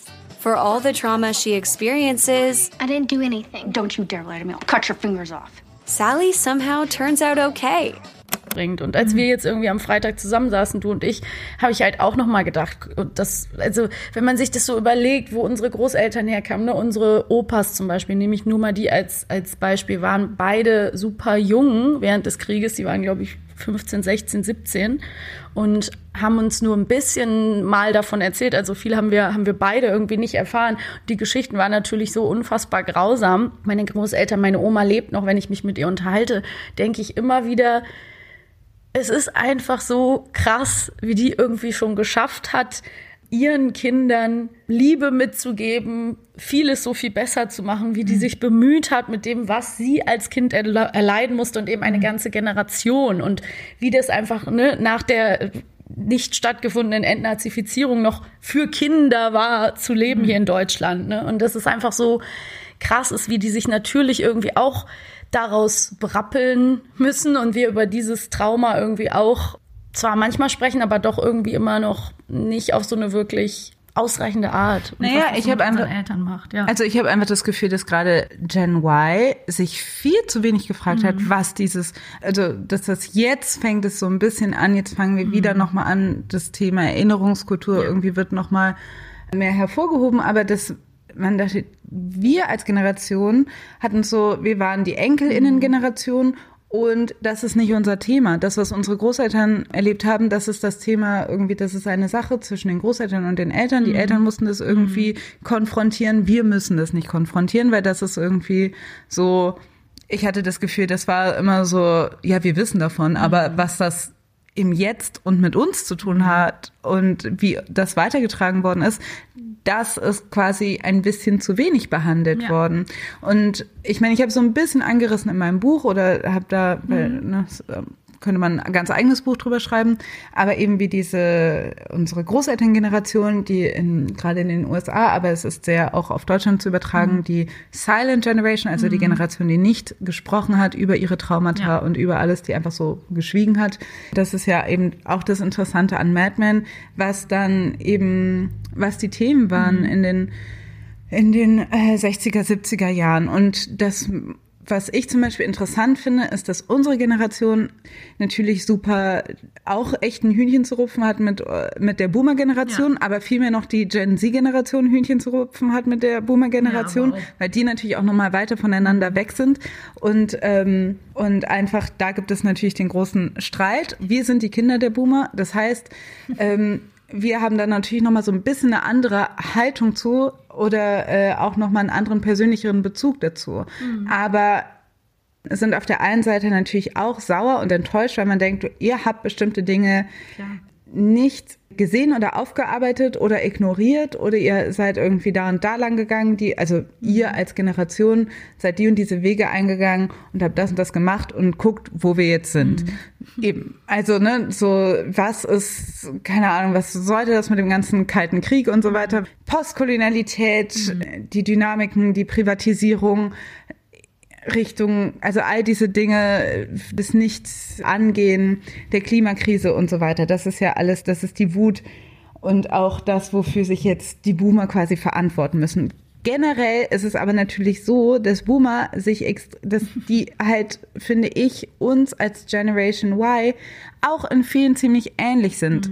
For all the trauma she experiences, I didn't do anything. Don't you dare lie to me. I'll cut your fingers off. Sally somehow turns out okay. Und als wir jetzt irgendwie am Freitag zusammensaßen, du und ich, habe ich halt auch nochmal gedacht, also wenn man sich das so überlegt, wo unsere Großeltern herkamen, ne, unsere Opas zum Beispiel, nehme ich nur mal die als Beispiel, waren beide super jung während des Krieges, die waren, glaube ich, 15, 16, 17 und haben uns nur ein bisschen mal davon erzählt, also viel haben wir beide irgendwie nicht erfahren. Die Geschichten waren natürlich so unfassbar grausam. Meine Großeltern, meine Oma lebt noch, wenn ich mich mit ihr unterhalte, denke ich immer wieder, es ist einfach so krass, wie die irgendwie schon geschafft hat, ihren Kindern Liebe mitzugeben, vieles so viel besser zu machen, wie die sich bemüht hat mit dem, was sie als Kind erleiden musste und eben eine ganze Generation und wie das einfach nach der nicht stattgefundenen Entnazifizierung noch für Kinder war, zu leben hier in Deutschland. Ne? Und das ist einfach so krass ist, wie die sich natürlich irgendwie auch daraus berappeln müssen und wir über dieses Trauma irgendwie auch zwar manchmal sprechen, aber doch irgendwie immer noch nicht auf so eine wirklich ausreichende Art. Naja, ich habe einfach Eltern macht, ja. Also ich habe einfach das Gefühl, dass gerade Gen Y sich viel zu wenig gefragt hat, was dass das jetzt fängt es so ein bisschen an, jetzt fangen wir wieder nochmal an, das Thema Erinnerungskultur irgendwie wird nochmal mehr hervorgehoben, aber man dachte, wir als Generation hatten wir waren die EnkelInnen-Generation und das ist nicht unser Thema. Das, was unsere Großeltern erlebt haben, das ist das Thema irgendwie, das ist eine Sache zwischen den Großeltern und den Eltern. Die Eltern mussten das irgendwie konfrontieren. Wir müssen das nicht konfrontieren, weil das ist irgendwie so, ich hatte das Gefühl, das war immer so, ja, wir wissen davon, aber was das im Jetzt und mit uns zu tun hat und wie das weitergetragen worden ist, das ist quasi ein bisschen zu wenig behandelt worden. Und ich meine, ich habe so ein bisschen angerissen in meinem Buch oder habe da, könnte man ein ganz eigenes Buch drüber schreiben, aber eben wie unsere Großelterngeneration, die gerade in den USA, aber es ist sehr auch auf Deutschland zu übertragen, die Silent Generation, also die Generation, die nicht gesprochen hat über ihre Traumata und über alles, die einfach so geschwiegen hat. Das ist ja eben auch das Interessante an Mad Men, was die Themen waren in den 60er, 70er Jahren. Und das, was ich zum Beispiel interessant finde, ist, dass unsere Generation natürlich super auch echt ein Hühnchen zu rupfen hat mit der Boomer-Generation, aber vielmehr noch die Gen-Z-Generation Hühnchen zu rupfen hat mit der Boomer-Generation, weil die natürlich auch nochmal weiter voneinander weg sind. Und einfach, da gibt es natürlich den großen Streit. Wir sind die Kinder der Boomer. Das heißt, wir haben dann natürlich nochmal so ein bisschen eine andere Haltung zu oder auch nochmal einen anderen persönlicheren Bezug dazu. Aber es sind auf der einen Seite natürlich auch sauer und enttäuscht, weil man denkt, ihr habt bestimmte Dinge nicht gesehen oder aufgearbeitet oder ignoriert oder ihr seid irgendwie da und da lang gegangen, ihr als Generation seid die und diese Wege eingegangen und habt das und das gemacht und guckt, wo wir jetzt sind. Eben. Also, was ist, keine Ahnung, was sollte das mit dem ganzen Kalten Krieg und so weiter? Postkolonialität, die Dynamiken, die Privatisierung, Richtung, also all diese Dinge, das Nichts-Angehen der Klimakrise und so weiter. Das ist ja alles, das ist die Wut und auch das, wofür sich jetzt die Boomer quasi verantworten müssen. Generell ist es aber natürlich so, dass Boomer dass die halt, finde ich, uns als Generation Y auch in vielen ziemlich ähnlich sind.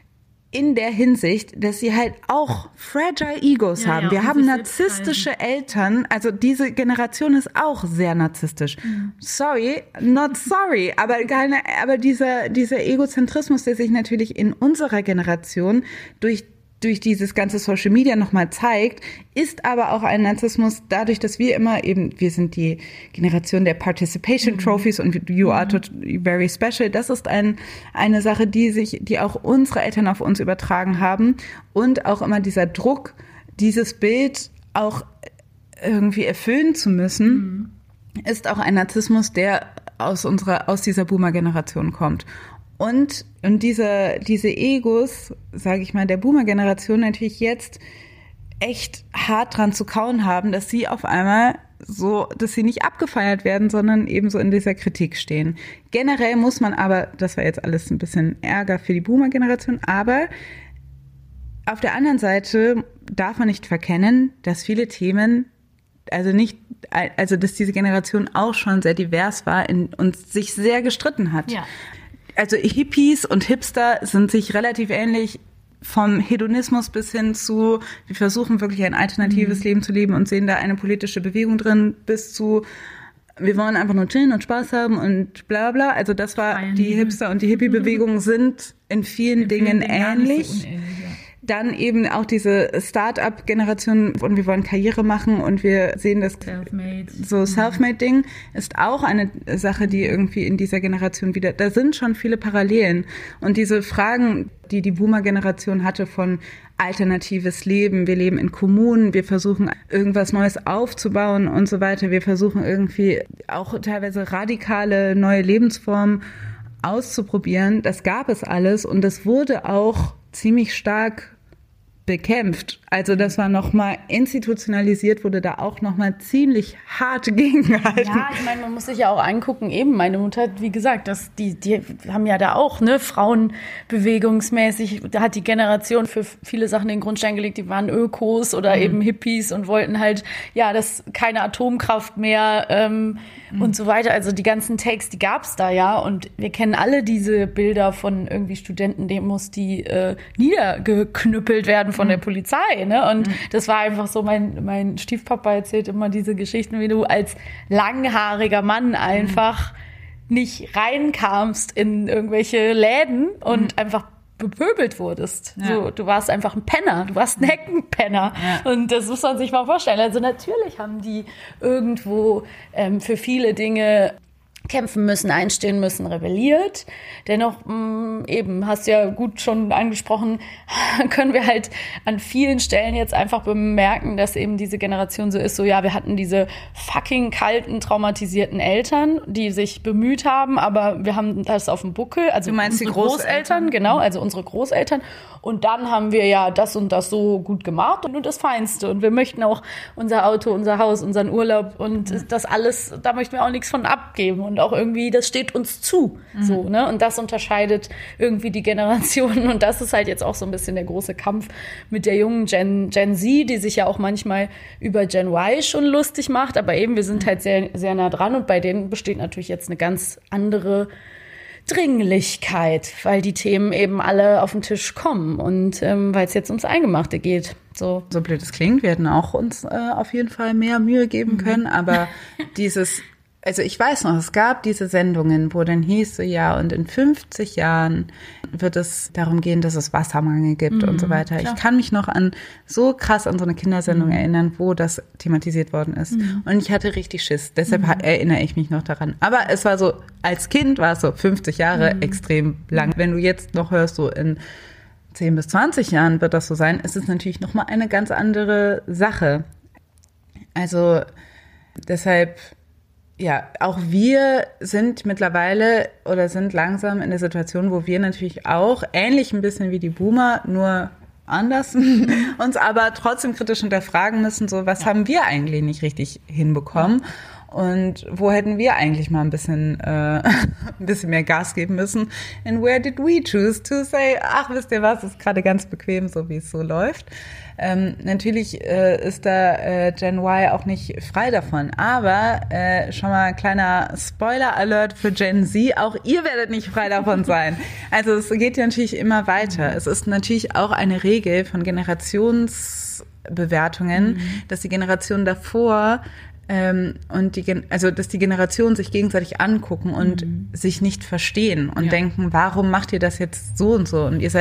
In der Hinsicht, dass sie halt auch fragile Egos haben. Wir haben narzisstische Eltern, also diese Generation ist auch sehr narzisstisch. Sorry, not sorry, aber dieser Egozentrismus, der sich natürlich in unserer Generation durch dieses ganze Social Media nochmal zeigt, ist aber auch ein Narzissmus dadurch, dass wir sind die Generation der Participation Trophies und you are very special. Das ist eine Sache, die auch unsere Eltern auf uns übertragen haben und auch immer dieser Druck, dieses Bild auch irgendwie erfüllen zu müssen, ist auch ein Narzissmus, der aus dieser Boomer-Generation kommt. Und diese Egos, sage ich mal, der Boomer-Generation natürlich jetzt echt hart dran zu kauen haben, dass sie auf einmal dass sie nicht abgefeiert werden, sondern eben so in dieser Kritik stehen. Generell muss man aber, das war jetzt alles ein bisschen Ärger für die Boomer-Generation, aber auf der anderen Seite darf man nicht verkennen, dass viele Themen, also dass diese Generation auch schon sehr divers war und sich sehr gestritten hat. Ja. Also Hippies und Hipster sind sich relativ ähnlich, vom Hedonismus bis hin zu, wir versuchen wirklich ein alternatives Leben zu leben und sehen da eine politische Bewegung drin, bis zu, wir wollen einfach nur chillen und Spaß haben und bla bla. Also das war, die Hipster- und die Hippie-Bewegung sind in vielen Dingen ähnlich. Dann eben auch diese Start-up-Generation und wir wollen Karriere machen und wir sehen das Self-Made-Ding ist auch eine Sache, die irgendwie in dieser Generation wieder, da sind schon viele Parallelen. Und diese Fragen, die die Boomer-Generation hatte von alternatives Leben, wir leben in Kommunen, wir versuchen irgendwas Neues aufzubauen und so weiter, wir versuchen irgendwie auch teilweise radikale neue Lebensformen auszuprobieren, das gab es alles und das wurde auch ziemlich stark bekämpft. Also das war nochmal institutionalisiert, wurde da auch nochmal ziemlich hart gegengehalten. Ja, ich meine, man muss sich ja auch angucken, eben meine Mutter hat, wie gesagt, die haben ja da auch, ne, frauenbewegungsmäßig, da hat die Generation für viele Sachen den Grundstein gelegt, die waren Ökos oder eben Hippies und wollten halt, ja, das keine Atomkraft mehr und so weiter. Also die ganzen Takes, die gab's da ja und wir kennen alle diese Bilder von irgendwie Studentendemos, die niedergeknüppelt werden von der Polizei, ne? Und das war einfach so, mein Stiefpapa erzählt immer diese Geschichten, wie du als langhaariger Mann einfach nicht reinkamst in irgendwelche Läden und einfach bepöbelt wurdest. Ja. So, du warst einfach ein Penner, du warst ein Heckenpenner. Ja. Und das muss man sich mal vorstellen. Also natürlich haben die irgendwo für viele Dinge kämpfen müssen, einstehen müssen, rebelliert. Dennoch, eben, hast du ja gut schon angesprochen, können wir halt an vielen Stellen jetzt einfach bemerken, dass eben diese Generation so ist, so ja, wir hatten diese fucking kalten, traumatisierten Eltern, die sich bemüht haben, aber wir haben das auf dem Buckel, also du meinst unsere die Großeltern? Genau, also unsere Großeltern. Und dann haben wir ja das und das so gut gemacht und nur das Feinste. Und wir möchten auch unser Auto, unser Haus, unseren Urlaub und das alles, da möchten wir auch nichts von abgeben. Und auch irgendwie, das steht uns zu. So, ne? Und das unterscheidet irgendwie die Generationen. Und das ist halt jetzt auch so ein bisschen der große Kampf mit der jungen Gen Z, die sich ja auch manchmal über Gen Y schon lustig macht. Aber eben, wir sind halt sehr, sehr nah dran. Und bei denen besteht natürlich jetzt eine ganz andere Dringlichkeit, weil die Themen eben alle auf den Tisch kommen und weil es jetzt ums Eingemachte geht. So blöd es klingt, wir hätten auch uns auf jeden Fall mehr Mühe geben können, aber also ich weiß noch, es gab diese Sendungen, wo dann hieß so, ja, und in 50 Jahren wird es darum gehen, dass es Wassermangel gibt und so weiter. Klar. Ich kann mich noch so krass an so eine Kindersendung erinnern, wo das thematisiert worden ist. Und ich hatte richtig Schiss. Deshalb erinnere ich mich noch daran. Aber es war so, als Kind war es so 50 Jahre extrem lang. Wenn du jetzt noch hörst, so in 10 bis 20 Jahren wird das so sein, ist es natürlich nochmal eine ganz andere Sache. Also deshalb, ja, auch wir sind mittlerweile oder sind langsam in der Situation, wo wir natürlich auch ähnlich ein bisschen wie die Boomer, nur anders, uns aber trotzdem kritisch hinterfragen müssen, so was haben wir eigentlich nicht richtig hinbekommen und wo hätten wir eigentlich mal ein bisschen mehr Gas geben müssen and where did we choose to say, ach, wisst ihr was, ist gerade ganz bequem, so wie es so läuft. Natürlich ist da Gen Y auch nicht frei davon, aber schon mal ein kleiner Spoiler-Alert für Gen Z, auch ihr werdet nicht frei davon sein. Also es geht ja natürlich immer weiter. Es ist natürlich auch eine Regel von Generationsbewertungen, dass die Generation davor dass die Generationen sich gegenseitig angucken und sich nicht verstehen und denken, warum macht ihr das jetzt so und so? Und ihr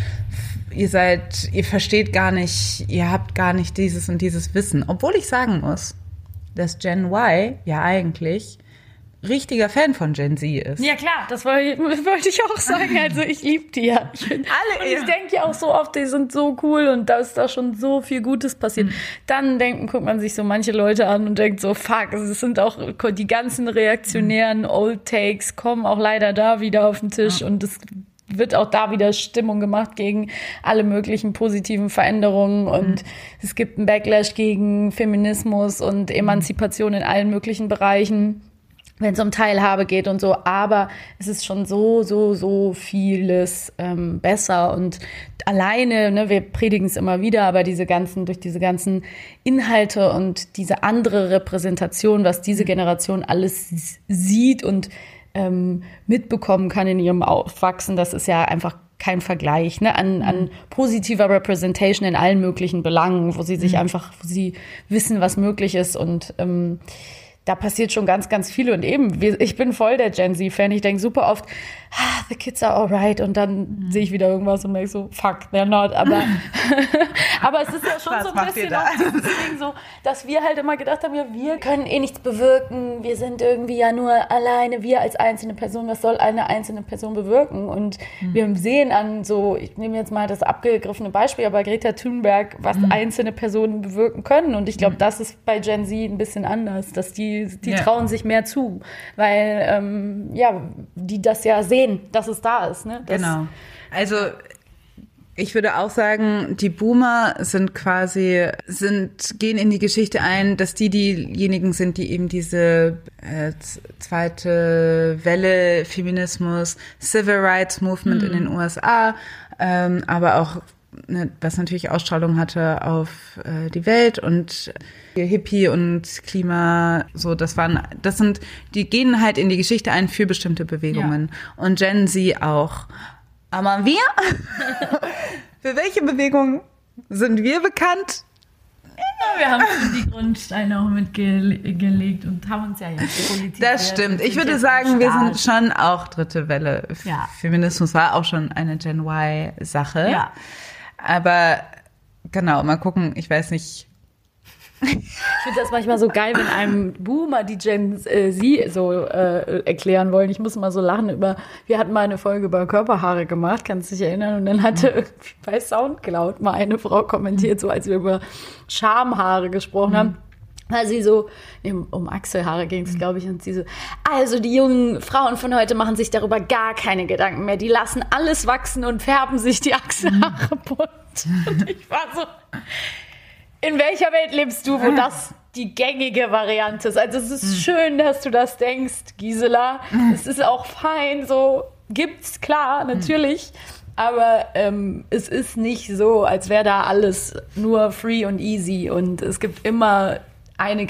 versteht gar nicht, ihr habt gar nicht dieses und dieses Wissen. Obwohl ich sagen muss, dass Gen Y ja eigentlich richtiger Fan von Gen Z ist. Ja klar, das wollte ich auch sagen. Also ich liebe die ja. Ich denke ja auch so oft, die sind so cool und da ist da schon so viel Gutes passiert. Dann guckt man sich so manche Leute an und denkt so, fuck, es sind auch die ganzen reaktionären Old Takes kommen auch leider da wieder auf den Tisch und es wird auch da wieder Stimmung gemacht gegen alle möglichen positiven Veränderungen und es gibt einen Backlash gegen Feminismus und Emanzipation in allen möglichen Bereichen. wenn es um Teilhabe geht und so, aber es ist schon so vieles besser und alleine, ne, wir predigen es immer wieder, aber durch diese ganzen Inhalte und diese andere Repräsentation, was diese Generation alles sieht und mitbekommen kann in ihrem Aufwachsen, das ist ja einfach kein Vergleich, ne, an positiver Representation in allen möglichen Belangen, wo sie sich einfach, wo sie wissen, was möglich ist und da passiert schon ganz, ganz viel. Und eben, ich bin voll der Gen Z-Fan. Ich denke super oft, the kids are alright. Und dann sehe ich wieder irgendwas und denke so, fuck, they're not. Aber es ist ja schon so ein bisschen auch dieses Ding so, dass wir halt immer gedacht haben, ja, wir können eh nichts bewirken. Wir sind irgendwie ja nur alleine, wir als einzelne Person. Was soll eine einzelne Person bewirken? Und wir sehen an so, ich nehme jetzt mal das abgegriffene Beispiel, aber Greta Thunberg, was einzelne Personen bewirken können. Und ich glaube, das ist bei Gen Z ein bisschen anders, dass die trauen sich mehr zu, weil die das ja sehen, dass es da ist. Ne? Genau. Also ich würde auch sagen, die Boomer gehen in die Geschichte ein, dass diejenigen sind, die eben diese zweite Welle Feminismus, Civil Rights Movement in den USA, aber auch was natürlich Ausstrahlung hatte auf die Welt und Hippie und Klima, so die gehen halt in die Geschichte ein für bestimmte Bewegungen. Ja. Und Gen Z auch. Aber wir? Für welche Bewegung sind wir bekannt? Ja, wir haben die Grundsteine auch mitgelegt und haben uns ja jetzt politisiert. Das stimmt. Ich würde sagen, wir sind schon auch dritte Welle. Ja. Feminismus war auch schon eine Gen Y-Sache. Ja. Aber genau, mal gucken, ich weiß nicht. Ich finde das manchmal so geil, wenn einem Boomer die Gen Z so erklären wollen. Ich muss mal so lachen wir hatten mal eine Folge über Körperhaare gemacht, kannst du dich erinnern? Und dann hatte irgendwie bei Soundcloud mal eine Frau kommentiert, so als wir über Schamhaare gesprochen haben. Weil sie so, um Achselhaare ging es, glaube ich, und sie so, also die jungen Frauen von heute machen sich darüber gar keine Gedanken mehr. Die lassen alles wachsen und färben sich die Achselhaare bunt. Und ich war so, in welcher Welt lebst du, wo das die gängige Variante ist? Also es ist schön, dass du das denkst, Gisela. Es ist auch fein, so gibt's, klar, natürlich. Aber es ist nicht so, als wäre da alles nur free und easy. Und es gibt immer eine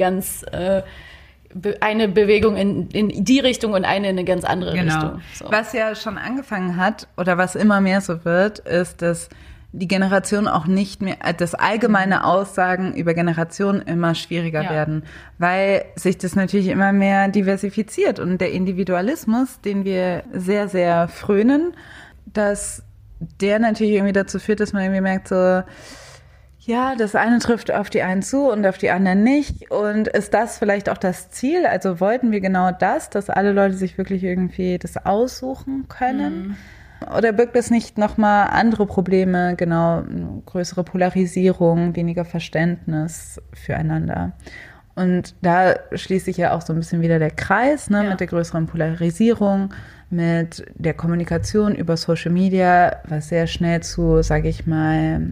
Bewegung in die Richtung und eine in eine ganz andere Richtung. So. Was ja schon angefangen hat oder was immer mehr so wird, ist, dass die Generation auch nicht mehr, dass allgemeine Aussagen über Generationen immer schwieriger werden, weil sich das natürlich immer mehr diversifiziert und der Individualismus, den wir sehr, sehr frönen, dass der natürlich irgendwie dazu führt, dass man irgendwie merkt so, ja, das eine trifft auf die einen zu und auf die anderen nicht. Und ist das vielleicht auch das Ziel? Also wollten wir genau das, dass alle Leute sich wirklich irgendwie das aussuchen können? Oder birgt es nicht nochmal andere Probleme, genau, größere Polarisierung, weniger Verständnis füreinander? Und da schließt sich ja auch so ein bisschen wieder der Kreis, ne, mit der größeren Polarisierung, mit der Kommunikation über Social Media, was sehr schnell zu, sage ich mal,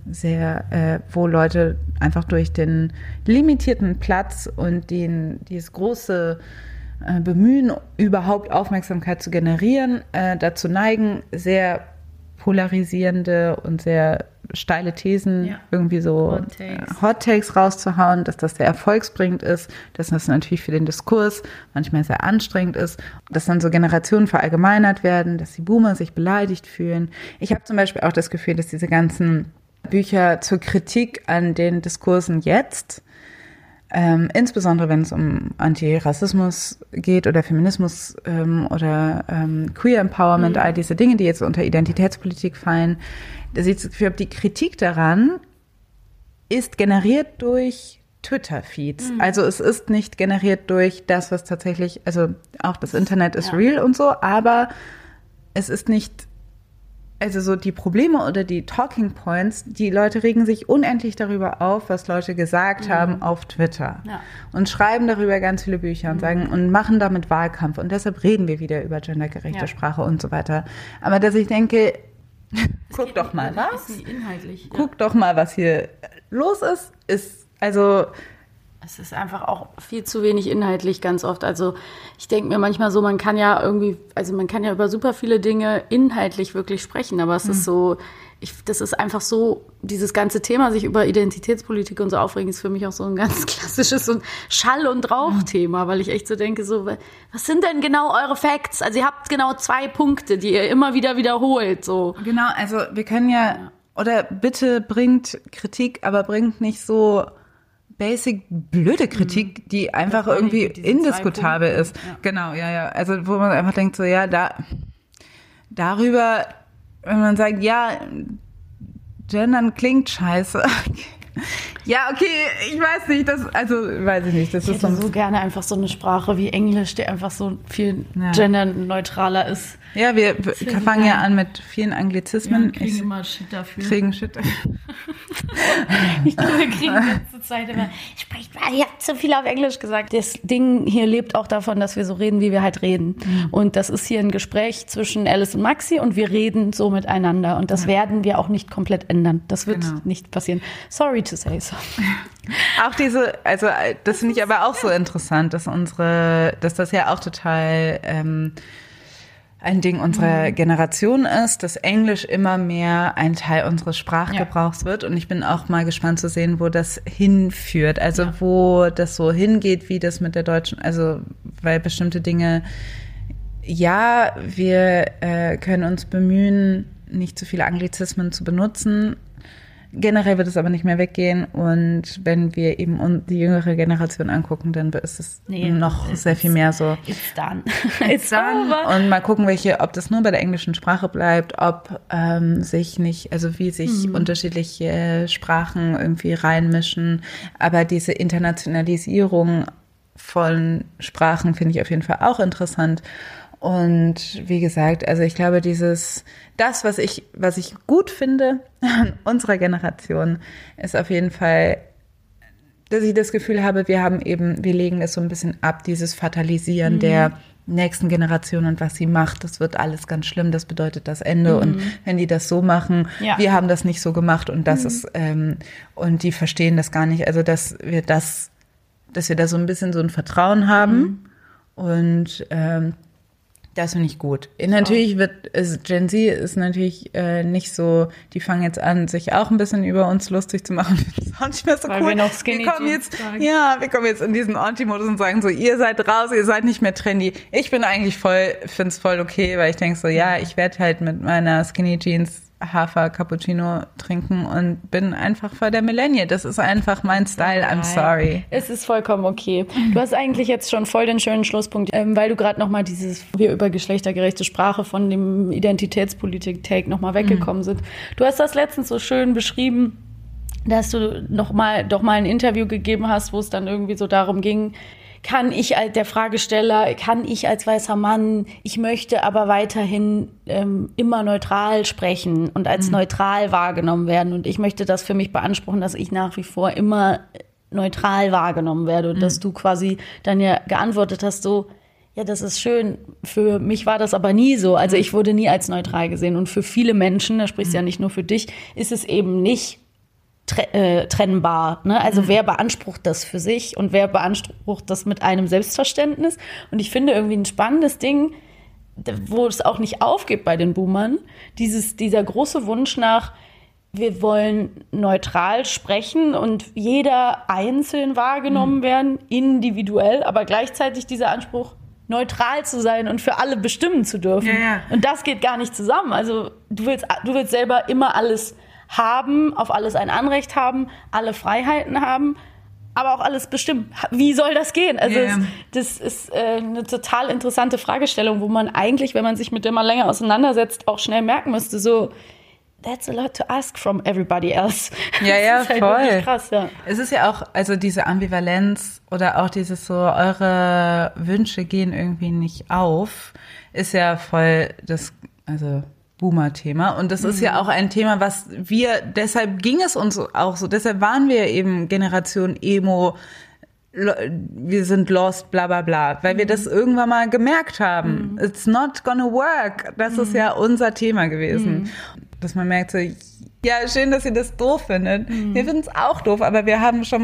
wo Leute einfach durch den limitierten Platz und dieses große Bemühen, überhaupt Aufmerksamkeit zu generieren, dazu neigen, sehr polarisierende und sehr steile Thesen, irgendwie so Hot Takes rauszuhauen, dass das sehr erfolgsbringend ist, dass das natürlich für den Diskurs manchmal sehr anstrengend ist, dass dann so Generationen verallgemeinert werden, dass die Boomer sich beleidigt fühlen. Ich habe zum Beispiel auch das Gefühl, dass diese ganzen Bücher zur Kritik an den Diskursen jetzt, insbesondere wenn es um Antirassismus geht oder Feminismus oder Queer Empowerment, all diese Dinge, die jetzt unter Identitätspolitik fallen, da sieht das Gefühl, die Kritik daran ist generiert durch Twitter-Feeds. Also es ist nicht generiert durch das, was tatsächlich, also auch das Internet ist real und so, aber es ist nicht, also so die Probleme oder die Talking Points, die Leute regen sich unendlich darüber auf, was Leute gesagt haben auf Twitter und schreiben darüber ganz viele Bücher und sagen und machen damit Wahlkampf und deshalb reden wir wieder über gendergerechte Sprache und so weiter. Aber dass ich denke, guck doch mal was hier los ist also Es ist einfach auch viel zu wenig inhaltlich ganz oft. Also ich denke mir manchmal so, man kann ja über super viele Dinge inhaltlich wirklich sprechen, aber es ist so, das ist einfach so, dieses ganze Thema, sich über Identitätspolitik und so aufregen, ist für mich auch so ein ganz klassisches so ein Schall- und Rauch-Thema, weil ich echt so denke, so, was sind denn genau eure Facts? Also ihr habt genau 2 Punkte, die ihr immer wieder wiederholt, so. Genau, also wir können oder bitte bringt Kritik, aber bringt nicht so basic blöde Kritik, die einfach irgendwie indiskutabel ist. Ja. Genau, ja. Also wo man einfach denkt, so darüber, wenn man sagt, ja, Gendern klingt scheiße. Ja, okay, ich weiß nicht, das ist so gerne einfach so eine Sprache wie Englisch, die einfach so viel genderneutraler ist. Ja, wir fangen ja an mit vielen Anglizismen. Wir kriegen immer Shit dafür. Ich glaube, wir kriegen die ganze Zeit immer, ihr habt zu viel auf Englisch gesagt. Das Ding hier lebt auch davon, dass wir so reden, wie wir halt reden. Und das ist hier ein Gespräch zwischen Alice und Maxi und wir reden so miteinander. Und das werden wir auch nicht komplett ändern. Das wird nicht passieren. Sorry to say so. Auch das finde ich aber auch so interessant, dass das ja auch total ein Ding unserer Generation ist, dass Englisch immer mehr ein Teil unseres Sprachgebrauchs wird. Und ich bin auch mal gespannt zu sehen, wo das hinführt. Also wo das so hingeht, wie das mit der deutschen, also weil bestimmte Dinge, wir können uns bemühen, nicht zu viele Anglizismen zu benutzen. Generell wird es aber nicht mehr weggehen und wenn wir eben die jüngere Generation angucken, dann ist es noch sehr viel mehr so. It's done. It's done. Und mal gucken, ob das nur bei der englischen Sprache bleibt, ob wie sich unterschiedliche Sprachen irgendwie reinmischen. Aber diese Internationalisierung von Sprachen finde ich auf jeden Fall auch interessant. Und wie gesagt, also ich glaube, was ich gut finde an unserer Generation, ist auf jeden Fall, dass ich das Gefühl habe, wir legen es so ein bisschen ab, dieses Fatalisieren der nächsten Generation und was sie macht, das wird alles ganz schlimm, das bedeutet das Ende. Und wenn die das so machen, wir haben das nicht so gemacht und das ist, und die verstehen das gar nicht. Also dass wir da so ein bisschen so ein Vertrauen haben und das finde ich gut. Natürlich Gen Z ist natürlich nicht so, die fangen jetzt an, sich auch ein bisschen über uns lustig zu machen. Das ist auch nicht mehr so weil cool. Wir noch Skinny wir kommen jetzt in diesen Anti-Modus und sagen so, ihr seid raus, ihr seid nicht mehr trendy. Ich bin eigentlich finde es voll okay, weil ich denke so, ich werde halt mit meiner Skinny Jeans Hafer Cappuccino trinken und bin einfach voll der Millennial. Das ist einfach mein Style, I'm sorry. Es ist vollkommen okay. Du hast eigentlich jetzt schon voll den schönen Schlusspunkt, weil du gerade nochmal wir über geschlechtergerechte Sprache von dem Identitätspolitik-Take nochmal weggekommen sind. Du hast das letztens so schön beschrieben, dass du doch mal ein Interview gegeben hast, wo es dann irgendwie so darum ging, kann ich als weißer Mann, ich möchte aber weiterhin immer neutral sprechen und als neutral wahrgenommen werden. Und ich möchte das für mich beanspruchen, dass ich nach wie vor immer neutral wahrgenommen werde. Und dass du quasi dann ja geantwortet hast, so, ja, das ist schön. Für mich war das aber nie so. Also ich wurde nie als neutral gesehen. Und für viele Menschen, da sprichst du ja nicht nur für dich, ist es eben nicht trennbar. Ne? Also wer beansprucht das für sich und wer beansprucht das mit einem Selbstverständnis? Und ich finde irgendwie ein spannendes Ding, wo es auch nicht aufgeht bei den Boomern, dieser große Wunsch nach, wir wollen neutral sprechen und jeder einzeln wahrgenommen werden, individuell, aber gleichzeitig dieser Anspruch, neutral zu sein und für alle bestimmen zu dürfen. Ja. Und das geht gar nicht zusammen. Also du willst selber immer alles haben, auf alles ein Anrecht haben, alle Freiheiten haben, aber auch alles bestimmen. Wie soll das gehen? Also das ist eine total interessante Fragestellung, wo man eigentlich, wenn man sich mit der mal länger auseinandersetzt, auch schnell merken müsste, so, that's a lot to ask from everybody else. Ja, das ist halt voll. wirklich krass, ja. Es ist ja auch, also diese Ambivalenz oder auch dieses so, eure Wünsche gehen irgendwie nicht auf, ist ja voll das, also Boomer-Thema. Und das ist ja auch ein Thema, was deshalb ging es uns auch so, deshalb waren wir eben Generation Emo, wir sind lost, bla bla bla, weil wir das irgendwann mal gemerkt haben. It's not gonna work. Das ist ja unser Thema gewesen. Dass man merkt so, ja, schön, dass ihr das doof findet. Wir finden es auch doof, aber wir haben schon mal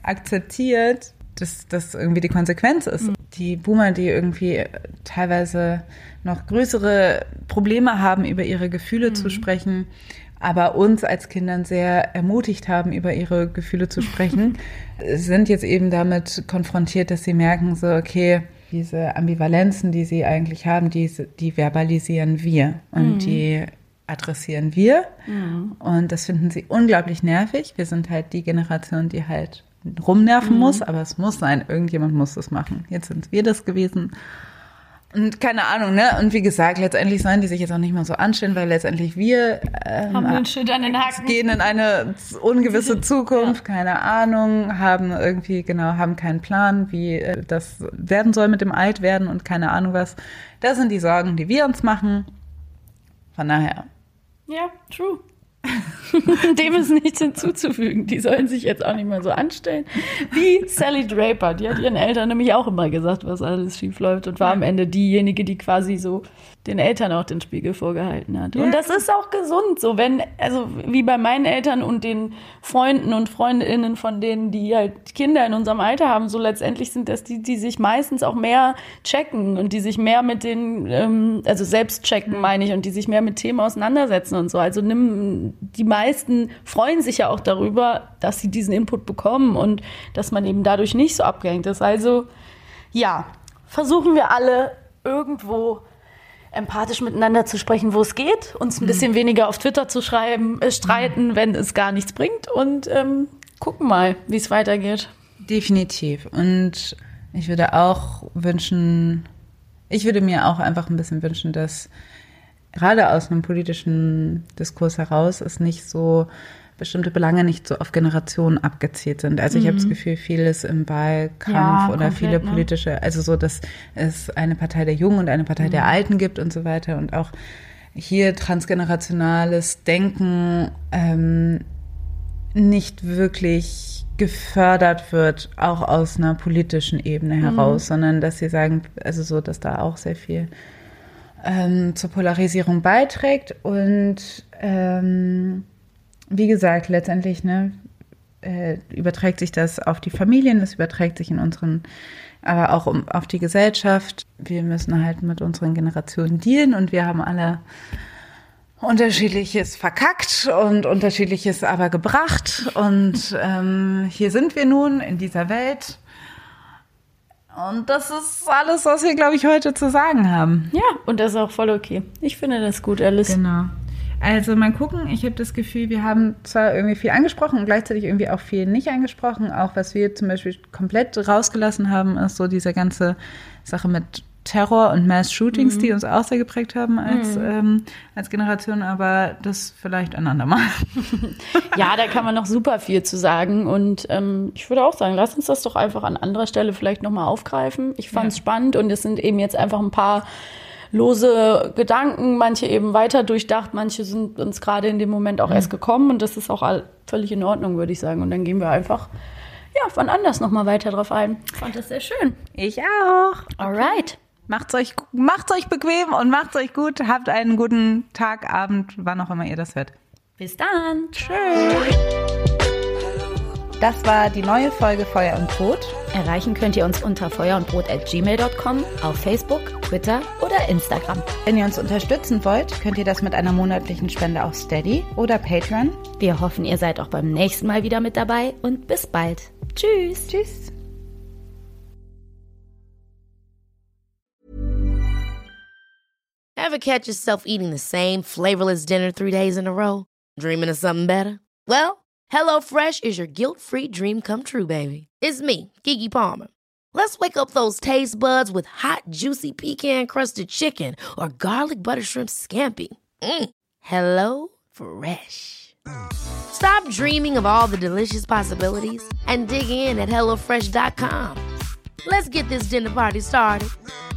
akzeptiert, dass das irgendwie die Konsequenz ist. Die Boomer, die irgendwie teilweise noch größere Probleme haben, über ihre Gefühle zu sprechen, aber uns als Kindern sehr ermutigt haben, über ihre Gefühle zu sprechen, sind jetzt eben damit konfrontiert, dass sie merken, so, okay, diese Ambivalenzen, die sie eigentlich haben, die verbalisieren wir und die adressieren wir. Und das finden sie unglaublich nervig. Wir sind halt die Generation, die halt rumnerven muss, aber es muss sein, irgendjemand muss das machen. Jetzt sind wir das gewesen. Und keine Ahnung, ne? Und wie gesagt, letztendlich sollen die sich jetzt auch nicht mal so anstellen, weil letztendlich wir haben einen Schild an den Haken. Gehen in eine ungewisse Zukunft, keine Ahnung, haben keinen Plan, wie das werden soll mit dem Altwerden und keine Ahnung was. Das sind die Sorgen, die wir uns machen. Von daher. Ja, true. Dem ist nichts hinzuzufügen. Die sollen sich jetzt auch nicht mehr so anstellen wie Sally Draper. Die hat ihren Eltern nämlich auch immer gesagt, was alles schief läuft und war am Ende diejenige, die quasi so den Eltern auch den Spiegel vorgehalten hat. Und das ist auch gesund, so wie bei meinen Eltern und den Freunden und Freundinnen von denen, die halt Kinder in unserem Alter haben, so letztendlich sind das die sich meistens auch mehr checken und die sich mehr mit den, selbst checken meine ich, und die sich mehr mit Themen auseinandersetzen und so. Also die meisten freuen sich ja auch darüber, dass sie diesen Input bekommen und dass man eben dadurch nicht so abgehängt ist. Also ja, versuchen wir alle irgendwo empathisch miteinander zu sprechen, wo es geht, uns ein bisschen weniger auf Twitter zu streiten, wenn es gar nichts bringt und gucken mal, wie es weitergeht. Definitiv. Und ich würde mir auch einfach ein bisschen wünschen, dass gerade aus einem politischen Diskurs heraus es nicht so bestimmte Belange nicht so auf Generationen abgezielt sind. Also ich habe das Gefühl, vieles im Wahlkampf oder komplett, viele politische, also so, dass es eine Partei der Jungen und eine Partei der Alten gibt und so weiter und auch hier transgenerationales Denken nicht wirklich gefördert wird, auch aus einer politischen Ebene heraus, sondern dass sie sagen, also so, dass da auch sehr viel zur Polarisierung beiträgt und wie gesagt, letztendlich überträgt sich das auf die Familien, das überträgt sich aber auch auf die Gesellschaft. Wir müssen halt mit unseren Generationen dealen und wir haben alle Unterschiedliches verkackt und Unterschiedliches aber gebracht und hier sind wir nun in dieser Welt. Und das ist alles, was wir, glaube ich, heute zu sagen haben. Ja, und das ist auch voll okay. Ich finde das gut, Alice. Genau. Also mal gucken, ich habe das Gefühl, wir haben zwar irgendwie viel angesprochen und gleichzeitig irgendwie auch viel nicht angesprochen. Auch was wir zum Beispiel komplett rausgelassen haben, ist so diese ganze Sache mit Terror und Mass-Shootings, die uns auch sehr geprägt haben als Generation, aber das vielleicht ein andermal. Ja, da kann man noch super viel zu sagen und ich würde auch sagen, lass uns das doch einfach an anderer Stelle vielleicht nochmal aufgreifen. Ich fand es spannend und es sind eben jetzt einfach ein paar lose Gedanken, manche eben weiter durchdacht, manche sind uns gerade in dem Moment auch erst gekommen und das ist auch völlig in Ordnung, würde ich sagen. Und dann gehen wir einfach wann anders nochmal weiter drauf ein. Ich fand das sehr schön. Ich auch. Alright. Macht's euch bequem und macht's euch gut. Habt einen guten Tag, Abend, wann auch immer ihr das hört. Bis dann. Tschüss. Das war die neue Folge Feuer und Brot. Erreichen könnt ihr uns unter feuerundbrot@gmail.com, auf Facebook, Twitter oder Instagram. Wenn ihr uns unterstützen wollt, könnt ihr das mit einer monatlichen Spende auf Steady oder Patreon. Wir hoffen, ihr seid auch beim nächsten Mal wieder mit dabei und bis bald. Tschüss. Tschüss. Ever catch yourself eating the same flavorless dinner 3 days in a row? Dreaming of something better? Well, HelloFresh is your guilt-free dream come true, baby. It's me, Keke Palmer. Let's wake up those taste buds with hot, juicy pecan-crusted chicken or garlic butter shrimp scampi. Hello Fresh. Stop dreaming of all the delicious possibilities and dig in at HelloFresh.com. Let's get this dinner party started.